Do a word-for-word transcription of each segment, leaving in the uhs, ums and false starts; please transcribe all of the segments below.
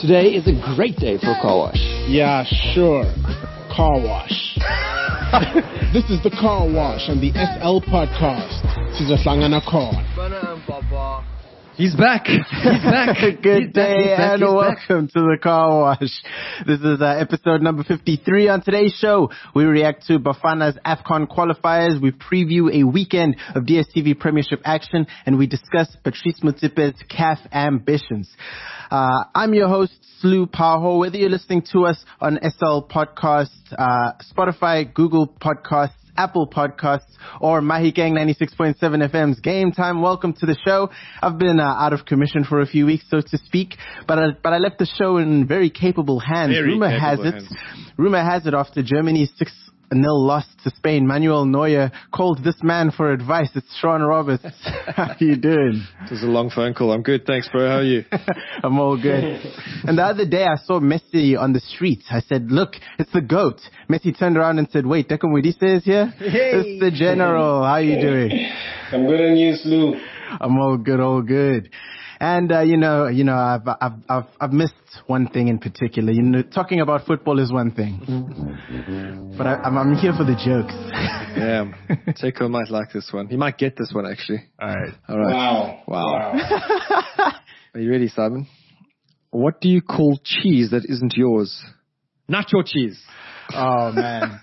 Today is a great day for a car wash. Yeah, sure. Car wash. This is the Car Wash on the S L podcast. Sizohlangana khona. He's back. He's back. Good he's day back, back, and welcome back. to the Car Wash. This is uh, episode number fifty-three. On today's show, we react to Bafana's AFCON qualifiers. We preview a weekend of D S T V Premiership action, and we discuss Patrice Motsepe's C A F ambitions. Uh, I'm your host, Slu Paho. Whether you're listening to us on S L Podcasts, uh, Spotify, Google Podcasts, Apple Podcasts, or Mahikeng ninety-six point seven F M's Game Time, welcome to the show. I've been uh, out of commission for a few weeks, so to speak, but I, but I left the show in very capable hands. Very rumor capable has it, hands. rumor has it, after Germany's six nil loss to Spain, Manuel Neuer called this man for advice. It's Sean Roberts. How you doing? It was a long phone call. I'm good, thanks, bro. How are you? I'm all good. And the other day I saw Messi on the streets. I said, look, it's the GOAT. Messi turned around and said, wait, Deco Modise is here? Hey. It's the General. How you doing? I'm good on you, Slu. I'm all good, all good. And, uh, you know, you know, I've, I've, I've, I've missed one thing in particular. You know, talking about football is one thing, but I, I'm, I'm here for the jokes. Yeah, Teko might like this one. He might get this one, actually. All right. All right. Wow. Wow. wow. Are you ready, Simon? What do you call cheese that isn't yours? Not your cheese. Oh, man.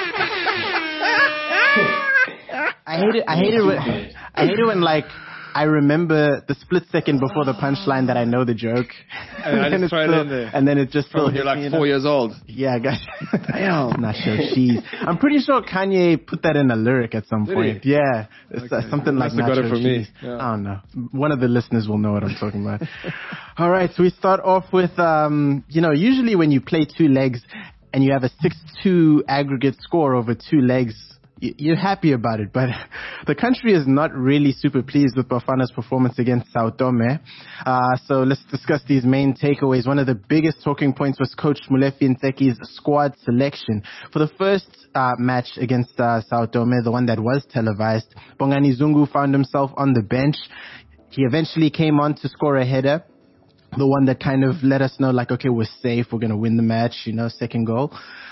I hate it. I hate it when, I hate it when, like, I remember the split second before the punchline that I know the joke. And, and, then, still, in there. and then it just still You're hits like me, four you know? years old. Yeah, gosh. Damn. Not sure cheese. I'm pretty sure Kanye put that in a lyric at some Did point. he? Yeah. It's Okay. uh, something like Must have got it nacho from cheese. me. Yeah. I don't know. One of the listeners will know what I'm talking about. All right. So we start off with, um, you know, usually when you play two legs and you have a six two aggregate score over two legs, you're happy about it, but the country is not really super pleased with Bafana's performance against Sao Tome. Uh, so let's discuss these main takeaways. One of the biggest talking points was Coach Molefi Ntseki's squad selection. For the first uh, match against uh, Sao Tome, the one that was televised, Bongani Zungu found himself on the bench. He eventually came on to score a header, the one that kind of let us know, like, okay, we're safe, we're going to win the match, you know, second goal.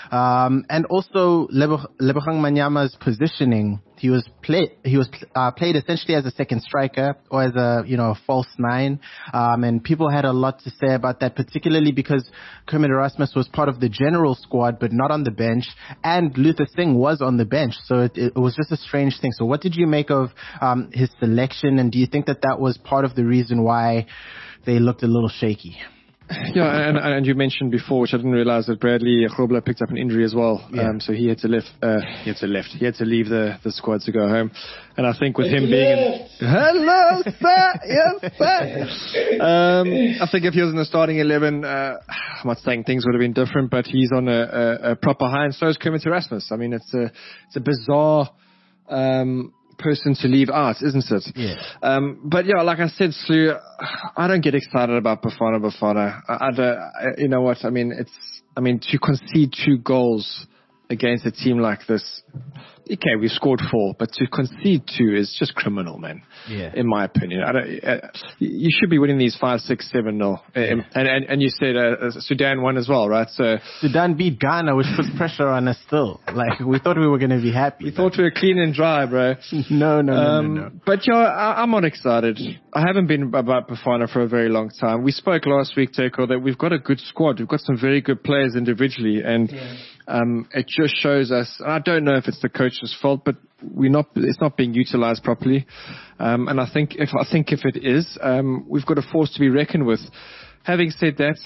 Um, and also Lebo- Lebogang Manyama's positioning. He was played, he was uh, played essentially as a second striker or as a, you know, a false nine. Um, and people had a lot to say about that, particularly because Kermit Erasmus was part of the general squad, but not on the bench. And Luther Singh was on the bench. So it, it was just a strange thing. So what did you make of, um, his selection? And do you think that that was part of the reason why they looked a little shaky? Yeah, and, and you mentioned before, which I didn't realize, that Bradley Grobler picked up an injury as well. Yeah. Um, so he had to left. Uh, he had to left. He had to leave the, the squad to go home. And I think with him being in, hello, sir, yes, sir. Um, I think if he was in the starting eleven, uh, I'm not saying things would have been different, but he's on a, a, a proper high, and so is Kermit Erasmus. I mean, it's a it's a bizarre. Um, person to leave out, isn't it? Yeah. Um, but yeah, like I said, Slu, I don't get excited about Bafana Bafana. I, I don't, I, you know what? I mean, it's, I mean, to concede two goals against a team like this, okay, we scored four, but to concede two is just criminal, man. Yeah. In my opinion, I don't. Uh, you should be winning these five, six, seven nil. And, and and you said uh, Sudan won as well, right? So Sudan beat Ghana, which puts pressure on us still. Like, we thought we were going to be happy. we thought we were clean and dry, bro. No, no, no, Um, no, no. But yeah, I, I'm not excited. I haven't been about Bafana for a very long time. We spoke last week, Teko, that we've got a good squad. We've got some very good players individually, and yeah. um, it just shows us. And I don't know if it's the coach's fault, but we're not. It's not being utilized properly. Um, and I think if I think if it is, um, we've got a force to be reckoned with. Having said that,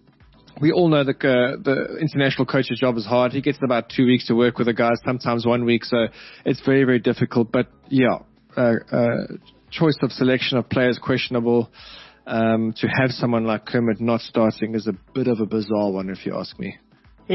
we all know that uh, the international coach's job is hard. He gets about two weeks to work with the guys, sometimes one week. So it's very, very difficult. But yeah, uh, uh, choice of selection of players questionable. Um, to have someone like Kermit not starting is a bit of a bizarre one, if you ask me.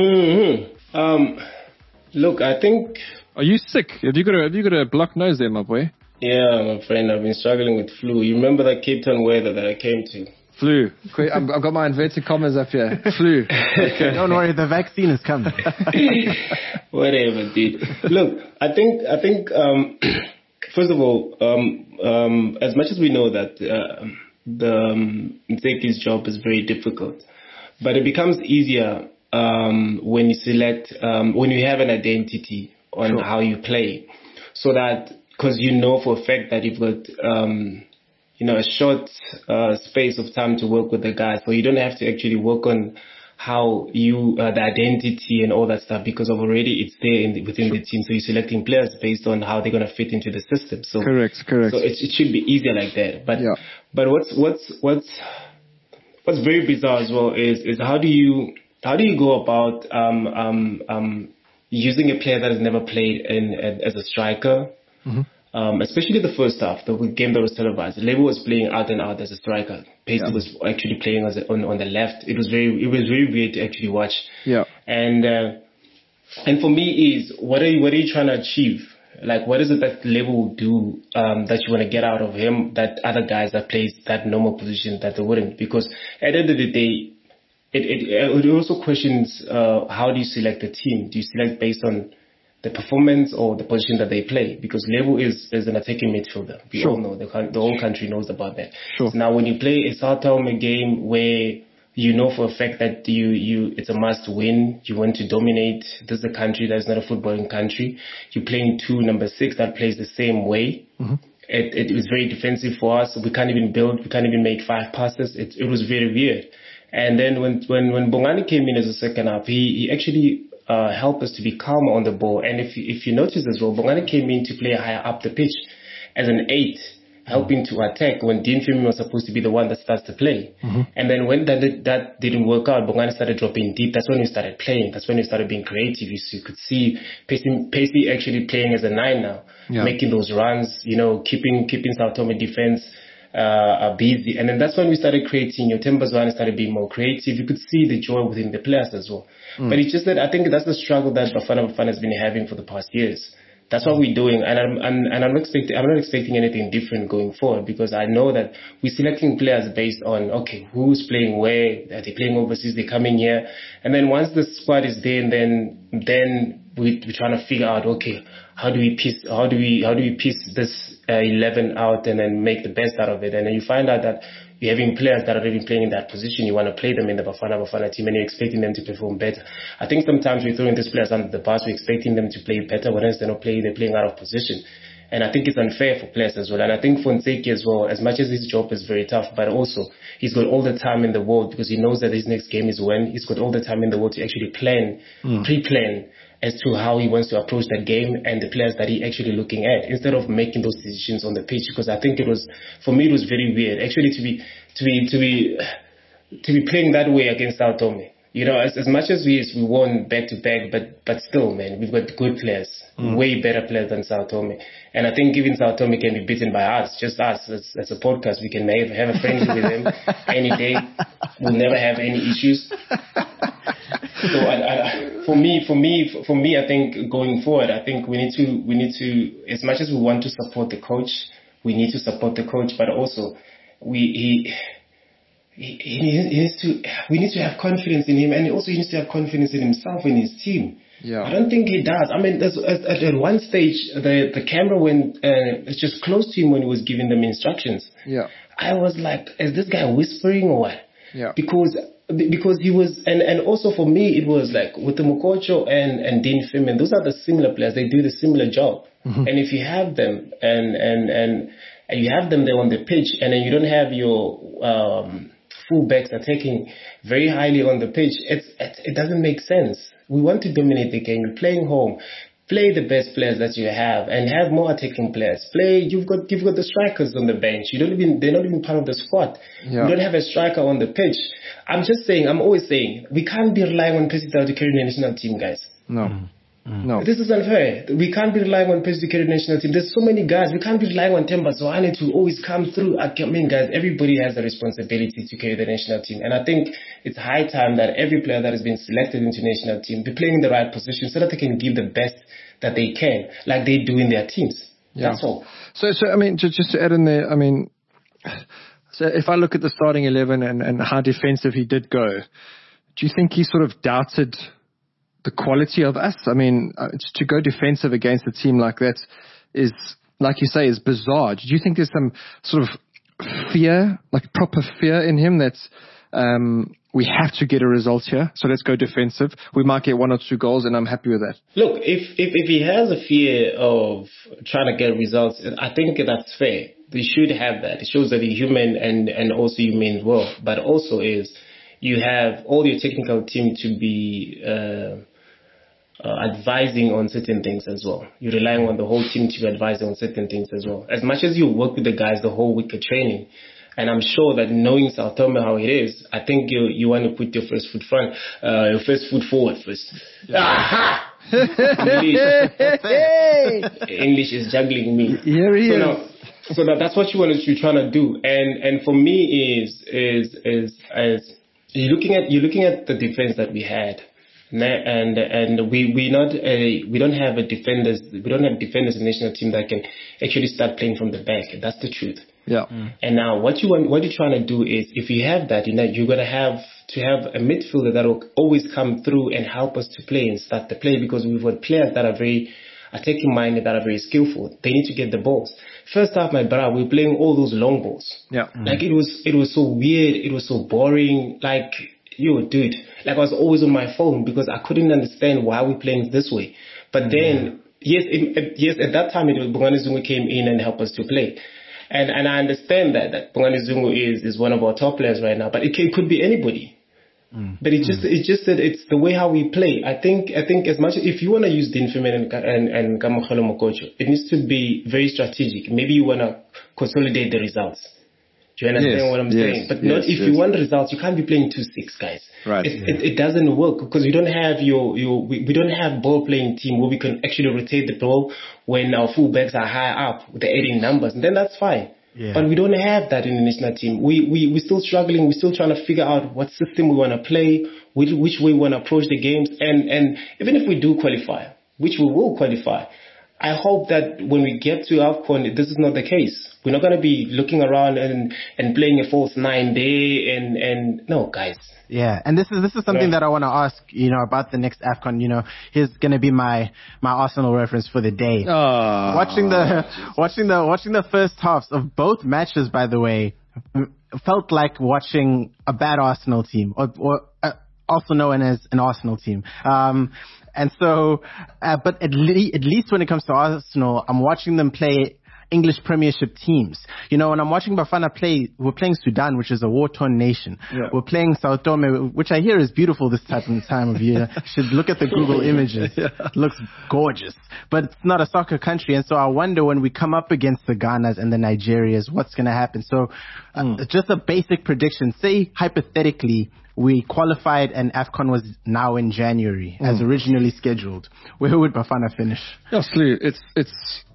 Mm-hmm. Um, look, I think. Are you sick? Have you got a Have you got a blocked nose there, my boy? Yeah, my friend. I've been struggling with flu. You remember that Cape Town weather that I came to? Flu. I've I've got my inverted commas up here. Flu. Okay. Don't worry, the vaccine is coming. Whatever, dude. Look, I think I think um, first of all, um, um, as much as we know that uh, the um, Ntseki's job is very difficult, but it becomes easier um, when you select, um, when you have an identity on sure. how you play. So that, because you know for a fact that you've got, um, you know, a short uh, space of time to work with the guys. So you don't have to actually work on how you, uh, the identity and all that stuff, because of already it's there in the, within the team. So you're selecting players based on how they're going to fit into the system. So correct, correct. So it, it should be easier like that. But yeah. but what's what's what's what's very bizarre as well is is how do you how do you go about um um um using a player that has never played in as a striker. Mm-hmm. Um, especially the first half, the game that was televised. Lebo was playing out and out as a striker. Paisley yeah. was actually playing as a, on on the left. It was very it was very weird to actually watch. Yeah. And uh, and for me is what are you what are you trying to achieve? Like what is it that Lebo will do um, that you want to get out of him that other guys that plays that normal position that they wouldn't? Because at the end of the day, it it, it also questions uh, how do you select the team? Do you select based on the performance or the position that they play? Because Lebo is, is an attacking midfielder. We sure. all know, the, the whole country knows about that. Sure. So now when you play a Sao Tome game where you know for a fact that you, you it's a must win, you want to dominate, this is a country that's not a footballing country, you're playing two number six that plays the same way. Mm-hmm. It, it was very defensive for us. We can't even build, we can't even make five passes. It, it was very weird. And then when, when, when Bongani came in as a second half, he, he actually Uh, help us to be calmer on the ball. And if you, if you notice as well, Bongani came in to play higher up the pitch as an eight, helping to attack when Dean Fimi was supposed to be the one that starts to play. Mm-hmm. And then when that that didn't work out, Bongani started dropping deep. That's when we started playing. That's when we started being creative. You, you could see Pacey actually playing as a nine now, yeah. making those runs, you know, keeping keeping Sao Tome defense uh, busy. And then that's when we started creating. Your Tembazwane started being more creative. You could see the joy within the players as well. Mm. But it's just that I think that's the struggle that Bafana Bafana has been having for the past years. That's what we're doing, and I'm, I'm and I'm not expecting I'm not expecting anything different going forward, because I know that we're selecting players based on okay, who's playing where, are they playing overseas, they come in here, and then once the squad is there, and then then we, we're trying to figure out okay, how do we piece how do we how do we piece this uh, eleven out and then make the best out of it, and then you find out that you're having players that are already playing in that position. You want to play them in the Bafana Bafana team and you're expecting them to perform better. I think sometimes we're throwing these players under the bus. We're expecting them to play better, whereas they're not playing, they're playing out of position. And I think it's unfair for players as well. And I think Fonseca as well, as much as his job is very tough, but also he's got all the time in the world because he knows that his next game is when. He's got all the time in the world to actually plan, mm. pre-plan as to how he wants to approach that game and the players that he actually looking at, instead of making those decisions on the pitch. Because I think it was, for me, it was very weird actually to be to be to be to be playing that way against Sao Tome. You know, as as much as we we won back to back, but but still, man, we've got good players, mm. way better players than Sao Tome. And I think even Sao Tome can be beaten by us, just us as, as a podcast. We can have, have a friendly with them any day. We'll never have any issues. So I, I, for me, for me, for me, I think going forward, I think we need to, we need to, as much as we want to support the coach, we need to support the coach, but also we, he, he, he needs to, we need to have confidence in him, and also he needs to have confidence in himself and his team. Yeah. I don't think he does. I mean, there's, at, at one stage, the, the camera went, uh, it's just close to him when he was giving them instructions. Yeah. I was like, is this guy whispering or what? Yeah. Because, because he was, and, and also for me, it was like with the Mokocho and, and Dean Fimi, those are the similar players. They do the similar job. Mm-hmm. And if you have them and, and, and, and you have them there on the pitch, and then you don't have your, um, fullbacks attacking very highly on the pitch, it's, it, it doesn't make sense. We want to dominate the game. You're playing home. Play the best players that you have and have more attacking players. Play, you've got, you've got the strikers on the bench. You don't even, they're not even part of the squad. Yeah. You don't have a striker on the pitch. I'm just saying, I'm always saying, we can't be relying on Pacey to carry the national team, guys. No. Mm. No. This is unfair. We can't be relying on Pacey to carry the national team. There's so many guys. We can't be relying on Tembazwane to always come through. I mean, guys, everybody has a responsibility to carry the national team. And I think it's high time that every player that has been selected into the national team be playing in the right position so that they can give the best that they can, like they do in their teams. Yeah. That's all. So, so I mean, just, just to add in there, I mean, so if I look at the starting eleven and, and how defensive he did go, do you think he sort of doubted the quality of us? I mean, uh, to go defensive against a team like that is, like you say, is bizarre. Do you think there's some sort of fear, like proper fear in him that's Um, we have to get a result here, so let's go defensive. We might get one or two goals, and I'm happy with that. Look, if, if, if he has a fear of trying to get results, I think that's fair. They should have that. It shows that he's human and, and also you mean well. But also is you have all your technical team to be uh, uh, advising on certain things as well. You're relying on the whole team to be advising on certain things as well. As much as you work with the guys the whole week of training, and I'm sure that knowing Sao Tome how it is, I think you you want to put your first foot front, uh, your first foot forward first. Yeah. Aha! English. English is juggling me. Here he so is. Now, so that, that's what you want to you're trying to do, and and for me is is is as you're looking at you're looking at the defense that we had. And and we we not a, we don't have a defenders we don't have defenders in the national team that can actually start playing from the back. That's the truth. Yeah. Mm. And now what you want what you're trying to do is if you have that, you know, you're gonna have to have a midfielder that will always come through and help us to play and start the play, because we've got players that are very attacking minded, that are very skillful. They need to get the balls. First half, my brother, we were playing all those long balls. Yeah. Mm. Like it was it was so weird. It was so boring. Like. Yo, dude, like I was always on my phone because I couldn't understand why we're playing this way. But then, yes, it, yes, at that time, it was Bongani Zungu came in and helped us to play. And and I understand that, that Bongani Zungu is, is one of our top players right now, but it, it could be anybody. Mm. But it just, mm. it just said it's the way how we play. I think, I think as much as if you want to use Dean Firmin and, and, and Kamokhelo Mokocho, it needs to be very strategic. Maybe you want to consolidate the results. Do you understand yes, what I'm yes, saying? But yes, not if yes. you want results, you can't be playing two six guys. Right. It, yeah. it, it doesn't work because we don't have your your we, we don't have ball playing team where we can actually rotate the ball when our fullbacks are high up with the aiding numbers, and then that's fine. Yeah. But we don't have that in the national team. We we we're still struggling. We're still trying to figure out what system we want to play, which which way we want to approach the games, and and even if we do qualify, which we will qualify, I hope that when we get to AFCON, this is not the case. We're not going to be looking around and, and playing a false nine there and, and no, guys. Yeah, and this is this is something right. that I want to ask, you know, about the next AFCON. You know, here's going to be my, my Arsenal reference for the day. Oh, watching the watching the watching the first halves of both matches, by the way, felt like watching a bad Arsenal team, or, or uh, also known as an Arsenal team. Um, and so, uh, but at, le- at least when it comes to Arsenal, I'm watching them play English Premiership teams. You know, when I'm watching Bafana play, we're playing Sudan, which is a war-torn nation. Yeah. We're playing Sao Tome, which I hear is beautiful this type of time of year. You should look at the Google images. Yeah. It looks gorgeous. But it's not a soccer country. And so I wonder when we come up against the Ghanas and the Nigerias, what's going to happen? So uh, mm. just a basic prediction. Say, hypothetically, we qualified and AFCON was now in January, mm. as originally scheduled. Where would Bafana finish? Yeah, Slu, it's, it's,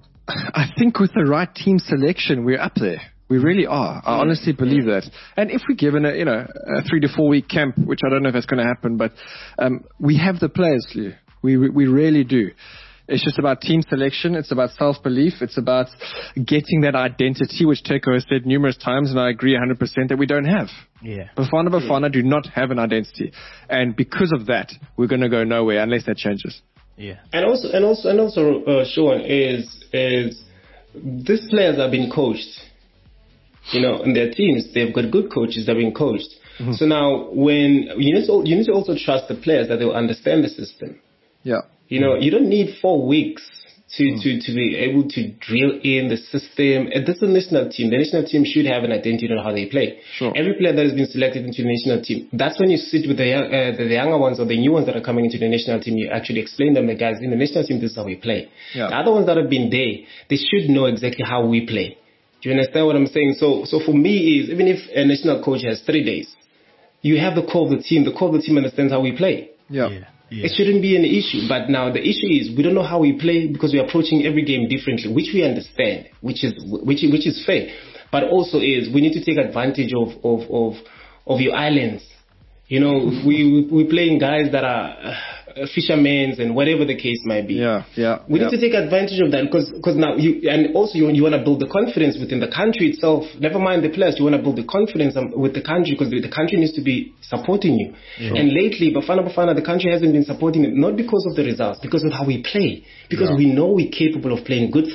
I think with the right team selection, we're up there. We really are. I honestly believe that. And if we're given a, you know, a three to four week camp, which I don't know if that's going to happen, but um, we have the players, Lou. We, we we really do. It's just about team selection. It's about self-belief. It's about getting that identity, which Teko has said numerous times, and I agree one hundred percent that we don't have. Yeah. Bafana Bafana do not have an identity. And because of that, we're going to go nowhere unless that changes. Yeah. And also, and also, and also, uh, Sean, is is these players are being coached. You know, in their teams, they've got good coaches that are being coached. Mm-hmm. So now, when you need to, you need to also trust the players that they will understand the system. Yeah. You know, you don't need four weeks to, mm. to, to be able to drill in the system. And this is a national team. The national team should have an identity on how they play. Sure. Every player that has been selected into the national team, that's when you sit with the, uh, the, the younger ones or the new ones that are coming into the national team, you actually explain them, the guys, in the national team, this is how we play. Yeah. The other ones that have been there, they should know exactly how we play. Do you understand what I'm saying? So, so for me is, even if a national coach has three days, you have the core of the team. The core of the team understands how we play. Yeah. yeah. Yeah. It shouldn't be an issue. But now the issue is we don't know how we play because we're approaching every game differently, which we understand, which is which which is fair. But also is we need to take advantage of of of, of your islands. You know, we we we're playing guys that are uh, fishermen and whatever the case might be. Yeah, yeah. We yeah. need to take advantage of that because because now you and also you you want to build the confidence within the country itself. Never mind the players, you want to build the confidence with the country because the, the country needs to be supporting you. Sure. And lately, Bafana Bafana, the country hasn't been supporting it not because of the results, because of how we play. Because yeah. we know we're capable of playing good football.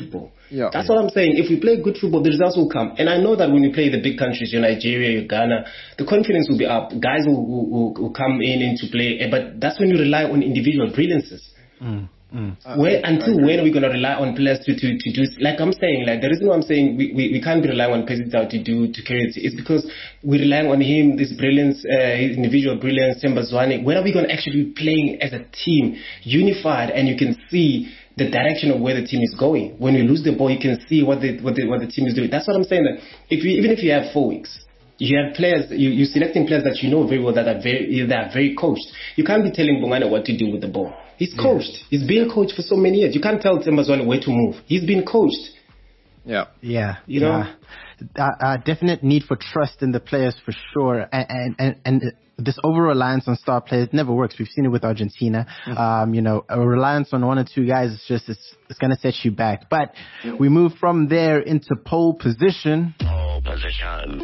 Yeah. That's what I'm saying. If we play good football, the results will come. And I know that when you play the big countries, your Nigeria, your Ghana, the confidence will be up. Guys will, will, will come in into play. But that's when you rely on individual brilliances. Mm. Mm. Where, until when are we going to rely on players to, to, to do, like I'm saying, like the reason why I'm saying we, we, we can't be relying on President to do, to carry it, is because we're relying on him, this brilliance, uh, his individual brilliance, Themba Zwane. When are we going to actually be playing as a team, unified, and you can see the direction of where the team is going? When you lose the ball, you can see what the, what the, what the team is doing. That's what I'm saying, that if you, even if you have four weeks, you have players, you, you're selecting players that you know very well that are very, that are very coached. You can't be telling Bongani what to do with the ball. He's coached. Yeah. He's been coached for so many years. You can't tell Themba Zwane where to move. He's been coached. Yeah. Yeah. You know? Yeah. Uh, uh, definite need for trust in the players for sure. And, and, and this over-reliance on star players never works. We've seen it with Argentina. Mm-hmm. Um, you know, a reliance on one or two guys is just, it's, it's going to set you back. But we move from there into pole position. Pole position.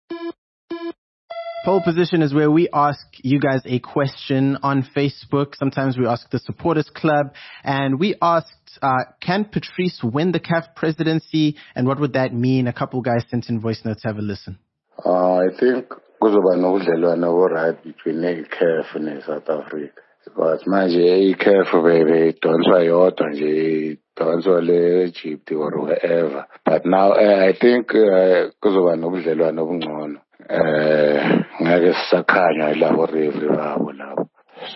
Pole position is where we ask you guys a question on Facebook. Sometimes we ask the Supporters Club, and we asked, uh, can Patrice win the C A F presidency, and what would that mean? A couple guys sent in voice notes. Have a listen. Uh, I think kuzoba nobudlelwano obu-right between i-C A F ne-South Africa. Because manje i-C A F beyidonswa yodwa nje, idonswa le-Egypt or wherever. But now uh, I think uh, kuzoba nobudlelwano obungcono. Eh ngeke sisakhanya labo referee babo labo.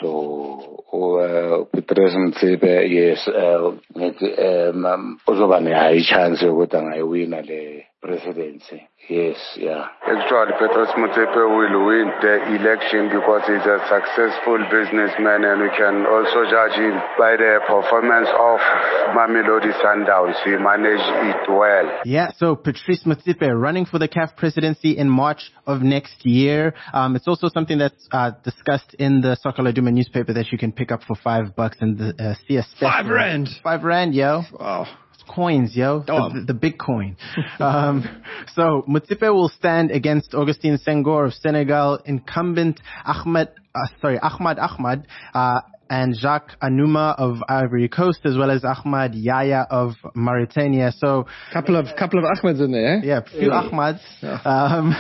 So uh, Patrice Motsepe, yes, uh, ngithi um uzoba ne high chance ukuthi angayiwina le presidency. Yes, yeah. Actually, Patrice Motsepe will win the election because he's a successful businessman, and we can also judge him by the performance of Mamelodi Sundowns. He managed it well. Yeah, so Patrice Motsepe running for the C A F presidency in March of next year. Um, it's also something that's uh, discussed in the Soccer Laduma newspaper that you can pick up for five bucks in the uh, C S. Five rand. Five rand, yo. Wow. Coins, yo. Oh. The, the big coin. um, so Motsepe will stand against Augustin Senghor of Senegal, incumbent Ahmed, uh, sorry, Ahmad Ahmad, uh, and Jacques Anouma of Ivory Coast, as well as Ahmad Yaya of Mauritania. So, couple of couple of Ahmeds in there. Eh? Yeah, a few yeah. Ahmads. Yeah. Um,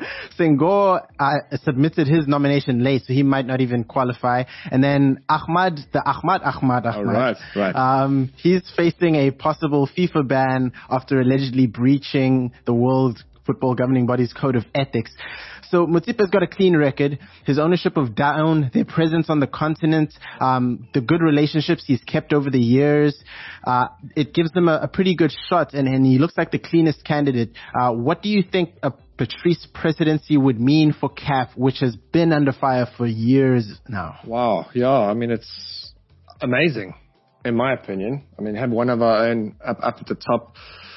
Senghor uh, submitted his nomination late, so he might not even qualify. And then Ahmad, the Ahmad Ahmad Ahmad, oh, right, right. Um, he's facing a possible FIFA ban after allegedly breaching the World Football Governing Body's Code of Ethics. So Motsepe's got a clean record. His ownership of Daon, their presence on the continent, um, the good relationships he's kept over the years, uh, it gives them a, a pretty good shot, and, and he looks like the cleanest candidate. Uh, what do you think a Patrice presidency would mean for C A F, which has been under fire for years now? Wow, yeah, I mean, it's amazing, in my opinion. I mean, have one of our own up, up at the top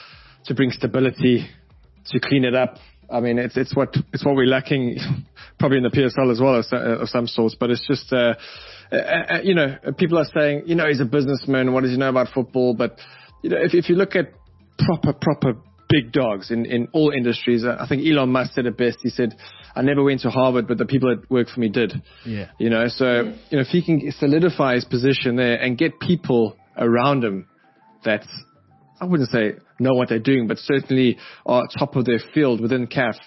to bring stability, to clean it up. I mean, it's it's what it's what we're lacking, probably in the P S L as well, of, of some sorts. But it's just, uh, uh, you know, people are saying, you know, he's a businessman. What does he know about football? But you know, if if you look at proper proper big dogs in in all industries, I think Elon Musk said it best. He said, "I never went to Harvard, but the people that work for me did." Yeah. You know, so you know, if he can solidify his position there and get people around him that, I wouldn't say know what they're doing, but certainly are top of their field within C A F,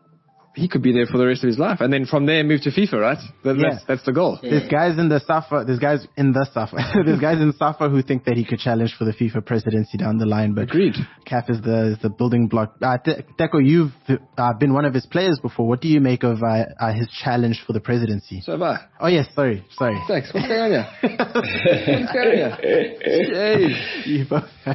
he could be there for the rest of his life. And then from there, move to FIFA, right? That, yeah. That's, that's the goal. Yeah. There's guys in the SAFA, there's guys in the SAFA, there's guys in SAFA who think that he could challenge for the FIFA presidency down the line. But Agreed. C A F is the, is the building block. Uh, Deco, you've uh, been one of his players before. What do you make of uh, uh, his challenge for the presidency? So have I. Oh, yes, sorry, sorry. Thanks. What's going on here? What's going on here? Jeez. You both have.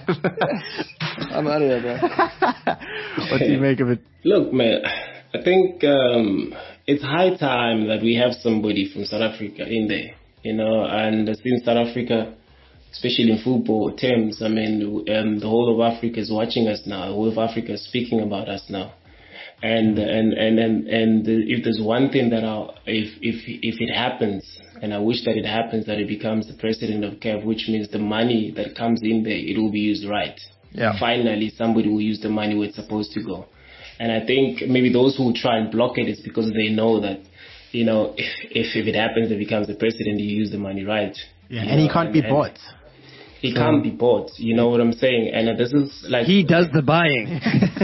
I'm out of here, bro. What do you make of it? Look, man, I think um, it's high time that we have somebody from South Africa in there, you know, and since South Africa, especially in football terms, I mean, um, the whole of Africa is watching us now. The whole of Africa is speaking about us now. And and and and, and if there's one thing that I'll, if if if it happens, and I wish that it happens, that it becomes the president of C A F, which means the money that comes in there, it will be used right. Yeah. Finally, somebody will use the money where it's supposed to go. And I think maybe those who try and block it is because they know that, you know, if if, if it happens, it becomes the president, you use the money right. Yeah, you and know, he can't and, be and, bought. He sure. can't be bought. You know what I'm saying? And uh, this is like he does the buying.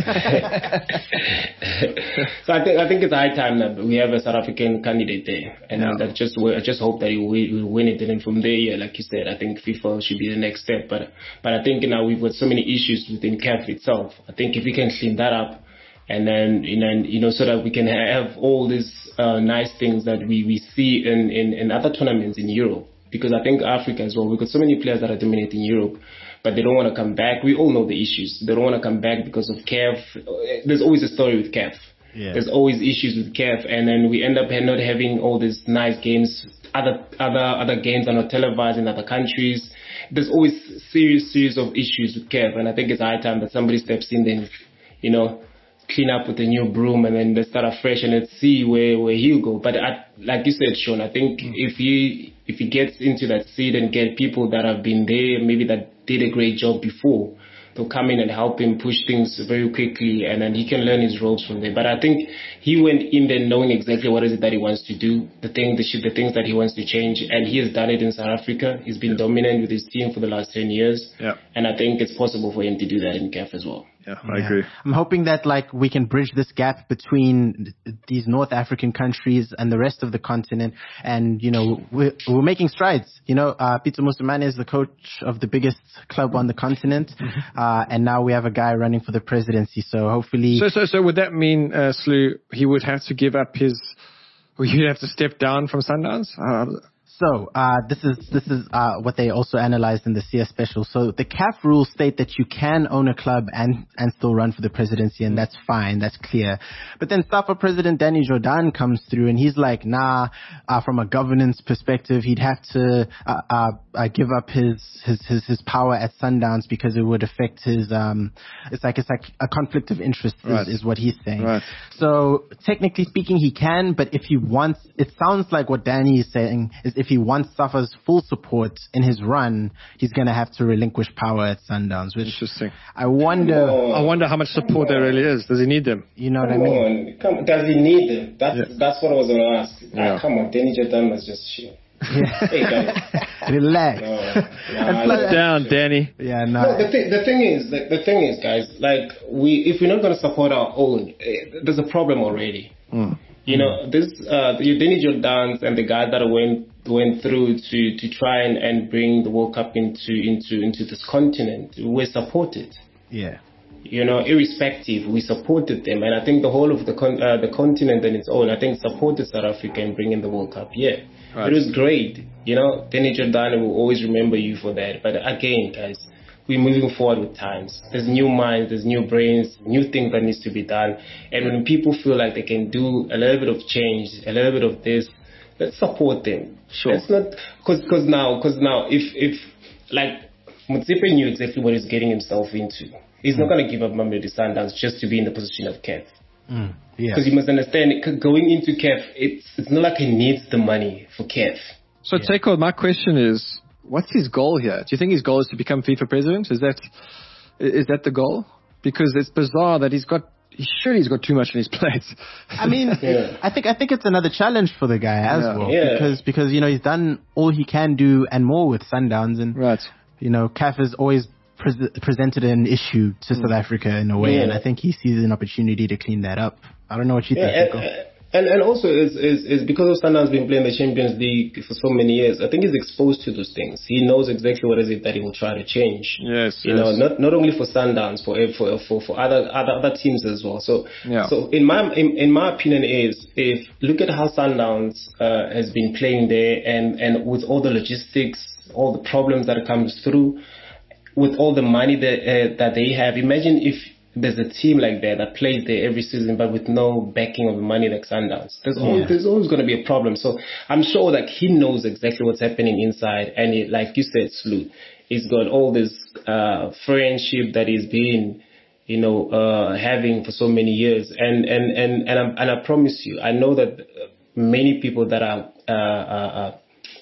So I think I think it's high time that we have a South African candidate there, and yeah. I just I just hope that he will win it. And then from there, yeah, like you said, I think FIFA should be the next step. But but I think now we've got so many issues within C A F itself. I think if we can clean that up, and then you know you know so that we can have all these uh, nice things that we, we see in, in, in other tournaments in Europe. Because I think Africa as well, we've got so many players that are dominating Europe, but they don't want to come back. We all know the issues. They don't want to come back because of C A F. There's always a story with C A F. Yeah. There's always issues with C A F, and then we end up not having all these nice games. Other other other games are not televised in other countries. There's always serious series of issues with C A F, and I think it's high time that somebody steps in and, you know, clean up with a new broom, and then they start afresh and let's see where, where he'll go. But I, like you said, Sean, I think mm. if he if he gets into that seat and get people that have been there, maybe that did a great job before, they'll come in and help him push things very quickly, and then he can learn his ropes from there. But I think he went in there knowing exactly what is it that he wants to do, the thing, the, the things that he wants to change, and he has done it in South Africa. He's been yeah. dominant with his team for the last ten years, yeah. and I think it's possible for him to do that in C A F as well. Yeah, I yeah. agree. I'm hoping that like we can bridge this gap between these North African countries and the rest of the continent. And, you know, we're, we're making strides. You know, uh, Peter Musumane is the coach of the biggest club on the continent. Uh, and now we have a guy running for the presidency. So hopefully. So, so, so would that mean, uh, Slew, he would have to give up his, or he'd have to step down from Sundowns? Uh, So, uh, this is, this is, uh, what they also analyzed in the C S special. So the C A F rules state that you can own a club and, and still run for the presidency, and that's fine. That's clear. But then SAFA President Danny Jordan comes through and he's like, nah, uh, from a governance perspective, he'd have to, uh, uh, uh give up his, his, his, his power at Sundowns because it would affect his, um, it's like, it's like a conflict of interest is, right. is what he's saying. Right. So technically speaking, he can, but if he wants, it sounds like what Danny is saying is if he wants SAFA's full support in his run, he's going to have to relinquish power at Sundowns. Which Interesting. I wonder. I wonder how much support there really is. Does he need them? You know what come I mean? On. Come, does he need them? That's yeah. that's what I was going to ask. Yeah. Ah, come on, Danny Jordan was just shit. Yeah. Hey guys, relax. No, no, Put down, Danny. Yeah, no. no the, th- the thing is, the, the thing is, guys, like we, if we're not going to support our own, eh, there's a problem already. Mm. You know, this uh, the Danny Jordans and the guys that went went through to, to try and, and bring the World Cup into into into this continent were supported. Yeah. You know, irrespective, we supported them, and I think the whole of the con- uh, the continent on its own, I think, supported South Africa in bringing the World Cup. Yeah, right. It was great. You know, Danny Jordan will always remember you for that. But again, guys, we're moving forward with times. There's new minds, there's new brains, new things that needs to be done. And when people feel like they can do a little bit of change, a little bit of this, let's support them. Sure. Let's not, cause, cause now, cause now, if, if, like, Motsepe knew exactly what he's getting himself into. He's mm. not going to give up Mamelodi Sundowns just to be in the position of C A F. Mm. Yeah. Because you must understand, going into C A F, it's, it's not like he needs the money for C A F. So, yeah. Teko, my question is, what's his goal here? Do you think his goal is to become FIFA president? Is that is that the goal? Because it's bizarre that he's got, he surely he's got too much on his plate. I mean, yeah. I think I think it's another challenge for the guy as yeah. well. Yeah. Because because you know he's done all he can do and more with Sundowns, and right. you know C A F has always pre- presented an issue to mm. South Africa in a way, yeah. and I think he sees an opportunity to clean that up. I don't know what you yeah, think. And, and and also is is is because of Sundowns been playing the Champions League for so many years. I think he's exposed to those things. He knows exactly what is it that he will try to change. Yes, you yes. know, not not only for Sundowns, for for for, for other, other other teams as well. So yeah. so in my in, in my opinion is if look at how Sundowns uh, has been playing there, and and with all the logistics, all the problems that comes through, with all the money that uh, that they have. Imagine if there's a team like that that plays there every season, but with no backing of the money like Sundowns. There's yeah. always, there's always going to be a problem. So I'm sure that he knows exactly what's happening inside. And it, like you said, Slew, he's got all this uh, friendship that he's been, you know, uh, having for so many years. And and and and, I'm, and I promise you, I know that many people that are uh, uh,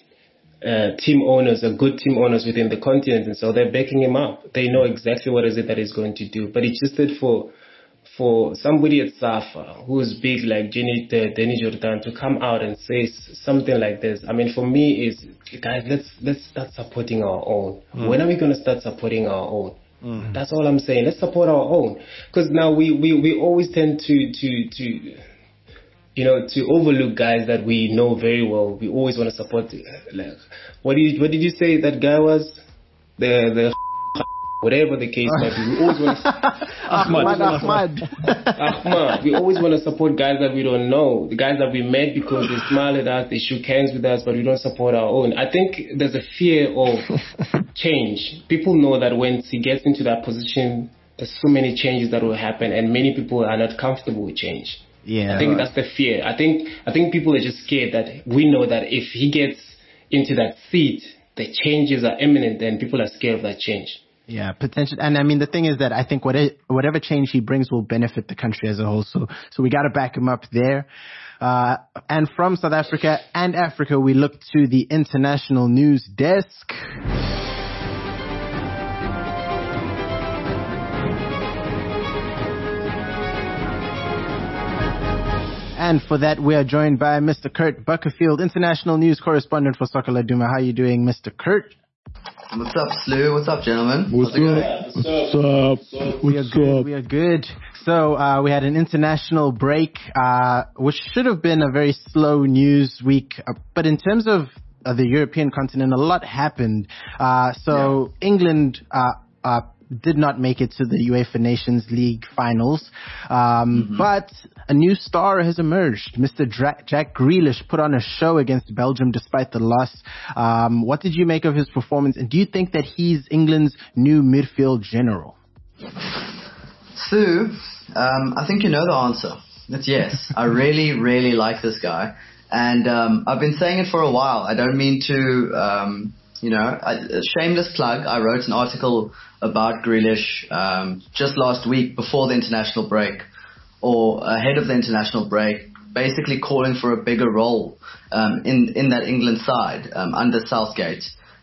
Uh, team owners are good team owners within the continent, and so they're backing him up. They know exactly what is it that he's going to do, but he just did for for somebody at SAFA who's big like Jenny, the, Denny Jordan to come out and say something like this, I mean, for me is, guys, let's let's start supporting our own. Mm. When are we going to start supporting our own? Mm. That's all I'm saying. Let's support our own. Because now we, we, we always tend to, to, to, you know, to overlook guys that we know very well. We always want to support. Like, what did you, what did you say that guy was? The the whatever the case might be. We always want to Ahmad, Ahmad. Ahmad. We always want to support guys that we don't know. The guys that we met because they smiled at us, they shook hands with us, but we don't support our own. I think there's a fear of change. People know that when he gets into that position, there's so many changes that will happen, and many people are not comfortable with change. Yeah, I think right. that's the fear. I think I think people are just scared that we know that if he gets into that seat, the changes are imminent, and people are scared of that change. Yeah, potential. And I mean, the thing is that I think whatever, whatever change he brings will benefit the country as a whole. So, so we got to back him up there. Uh, and from South Africa and Africa, we look to the international news desk. And for that, we are joined by Mister Kurt Buckerfield, international news correspondent for Soccer Laduma. How are you doing, Mister Kurt? What's up, Slew? What's up, gentlemen? What's up? What's up? We are good. We are good. So uh, we had an international break, uh, which should have been a very slow news week. Uh, but in terms of uh, the European continent, a lot happened. Uh, so yeah. England uh, uh, did not make it to the UEFA Nations League finals. Um, mm-hmm. But a new star has emerged. Mister Dra- Jack Grealish put on a show against Belgium despite the loss. Um, what did you make of his performance? And do you think that he's England's new midfield general? Sue, um, I think you know the answer. It's yes. I really, really like this guy. And um, I've been saying it for a while. I don't mean to, um, you know, I, a shameless plug. I wrote an article about Grealish um, just last week before the international break, or ahead of the international break, basically calling for a bigger role um, in in that England side um, under Southgate.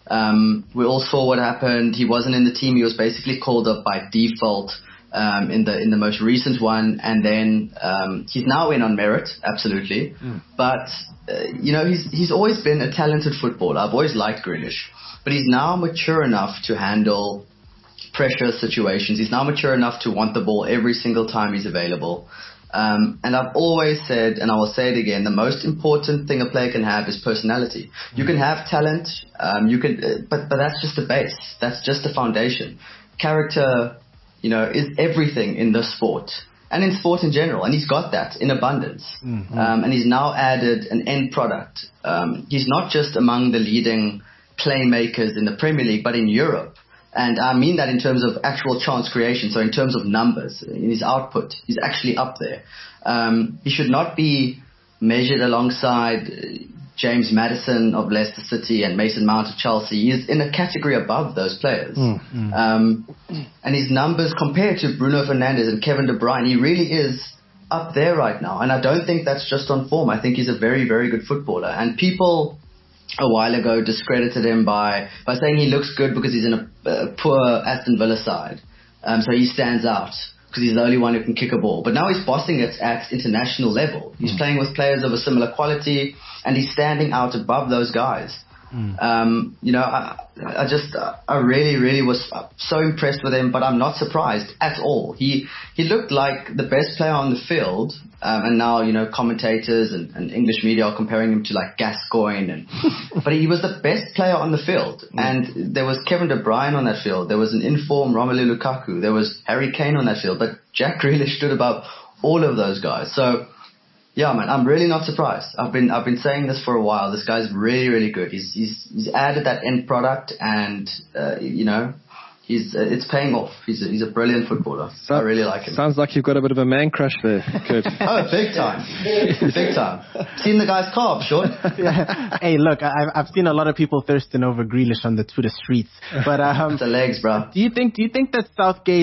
Um, we all saw what happened. He wasn't in the team. He was basically called up by default um, in the in the most recent one, and then um, he's now in on merit, absolutely. Mm. But uh, you know, he's he's always been a talented footballer. I've always liked Grealish, but he's now mature enough to handle pressure situations. He's now mature enough to want the ball every single time he's available. Um, and I've always said, and I will say it again, the most important thing a player can have is personality. You can have talent, um, you can, uh, but but that's just the base. That's just the foundation. Character, you know, is everything in the sport and in sport in general. And he's got that in abundance. Mm-hmm. Um, and he's now added an end product. Um, he's not just among the leading playmakers in the Premier League, but in Europe. And I mean that in terms of actual chance creation, so in terms of numbers, in his output, he's actually up there. Um, he should not be measured alongside James Maddison of Leicester City and Mason Mount of Chelsea. He is in a category above those players. Mm, mm. Um, and his numbers compared to Bruno Fernandes and Kevin De Bruyne, he really is up there right now. And I don't think that's just on form. I think he's a very, very good footballer. And people a while ago discredited him by, by saying he looks good because he's in a uh, poor Aston Villa side. Um, so he stands out because he's the only one who can kick a ball. But now he's bossing it at international level. He's mm. playing with players of a similar quality, and he's standing out above those guys. Mm. Um, you know, I, I just, uh, I really, really was so impressed with him, but I'm not surprised at all. He, he looked like the best player on the field, um, and now, you know, commentators and, and English media are comparing him to like Gascoigne, and, but he was the best player on the field. Mm. And there was Kevin De Bruyne on that field. There was an informed Romelu Lukaku. There was Harry Kane on that field, but Jack Grealish stood above all of those guys. So, yeah, man, I'm really not surprised. I've been I've been saying this for a while. This guy's really, really good. He's he's he's added that end product, and uh, you know, he's uh, it's paying off. He's a, he's a brilliant footballer. So, I really like him. Sounds like you've got a bit of a man crush there, Kurt. Oh, big time, big time. Seen the guy's car, Sean? Yeah. Hey, look, I've I've seen a lot of people thirsting over Grealish on the Twitter streets, but um, the legs, bro. Do you think do you think that Southgate's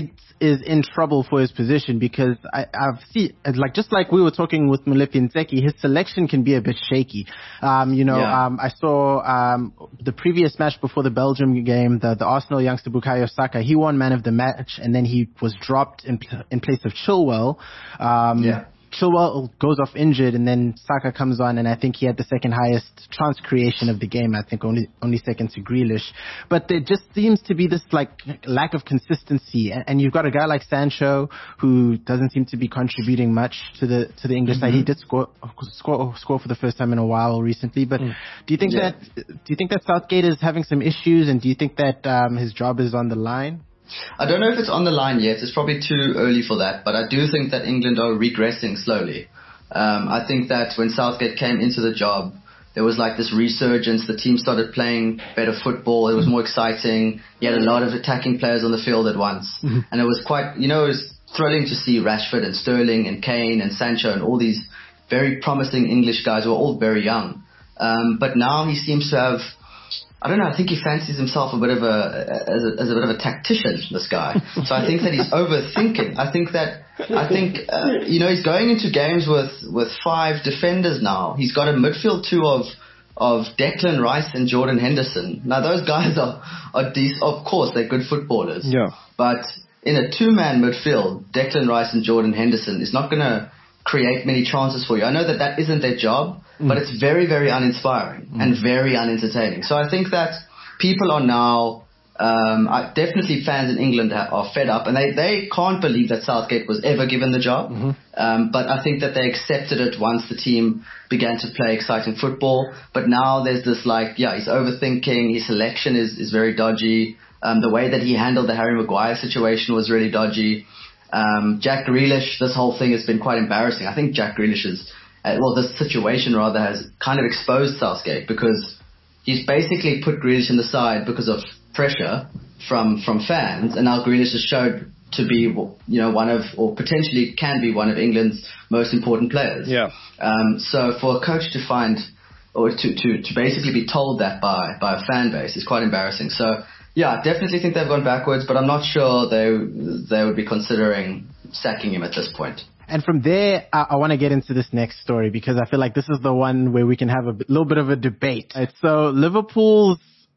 is in trouble for his position because I, I've seen, like, just like we were talking with Molefi Ntseki, his selection can be a bit shaky. Um, you know, Yeah. um, I saw, um, the previous match before the Belgium game, the, the Arsenal youngster Bukayo Saka, he won man of the match and then he was dropped in, in place of Chilwell. Um, Yeah. Chilwell goes off injured and then Saka comes on and I think he had the second highest chance creation of the game. I think only only second to Grealish. But there just seems to be this like lack of consistency. And, and you've got a guy like Sancho who doesn't seem to be contributing much to the to the English mm-hmm. side. He did score score score for the first time in a while recently. But mm. do you think yeah. that do you think that Southgate is having some issues and do you think that um, his job is on the line? I don't know if it's on the line yet. It's probably too early for that. But I do think that England are regressing slowly. Um, I think that when Southgate came into the job, there was like this resurgence. The team started playing better football. It was more exciting. He had a lot of attacking players on the field at once. Mm-hmm. And it was quite, you know, it was thrilling to see Rashford and Sterling and Kane and Sancho and all these very promising English guys who are all very young. Um, but now he seems to have, I don't know, I think he fancies himself a bit of a, as a, as a bit of a tactician, this guy. So I think that he's overthinking. I think that, I think, uh, you know, he's going into games with, with five defenders now. He's got a midfield two of, of Declan Rice and Jordan Henderson. Now those guys are, are decent. Of course, they're good footballers. Yeah. But in a two-man midfield, Declan Rice and Jordan Henderson is not going to create many chances for you. I know that that isn't their job, mm. but it's very, very uninspiring mm. and very unentertaining. So I think that people are now, um, I, definitely fans in England ha- are fed up and they, they can't believe that Southgate was ever given the job. Mm-hmm. Um, but I think that they accepted it once the team began to play exciting football. But now there's this like, yeah, he's overthinking. His selection is, is very dodgy. Um, the way that he handled the Harry Maguire situation was really dodgy. Um, Jack Grealish, this whole thing has been quite embarrassing. I think Jack Grealish is, uh, well, this situation rather has kind of exposed Southgate because he's basically put Grealish in the side because of pressure from, from fans, and now Grealish has showed to be, you know, one of, or potentially can be one of England's most important players. Yeah. Um, so for a coach to find, or to, to, to basically be told that by, by a fan base is quite embarrassing. So, yeah, I definitely think they've gone backwards, but I'm not sure they they would be considering sacking him at this point. And from there, I, I want to get into this next story because I feel like this is the one where we can have a little bit of a debate. Right, so Liverpool's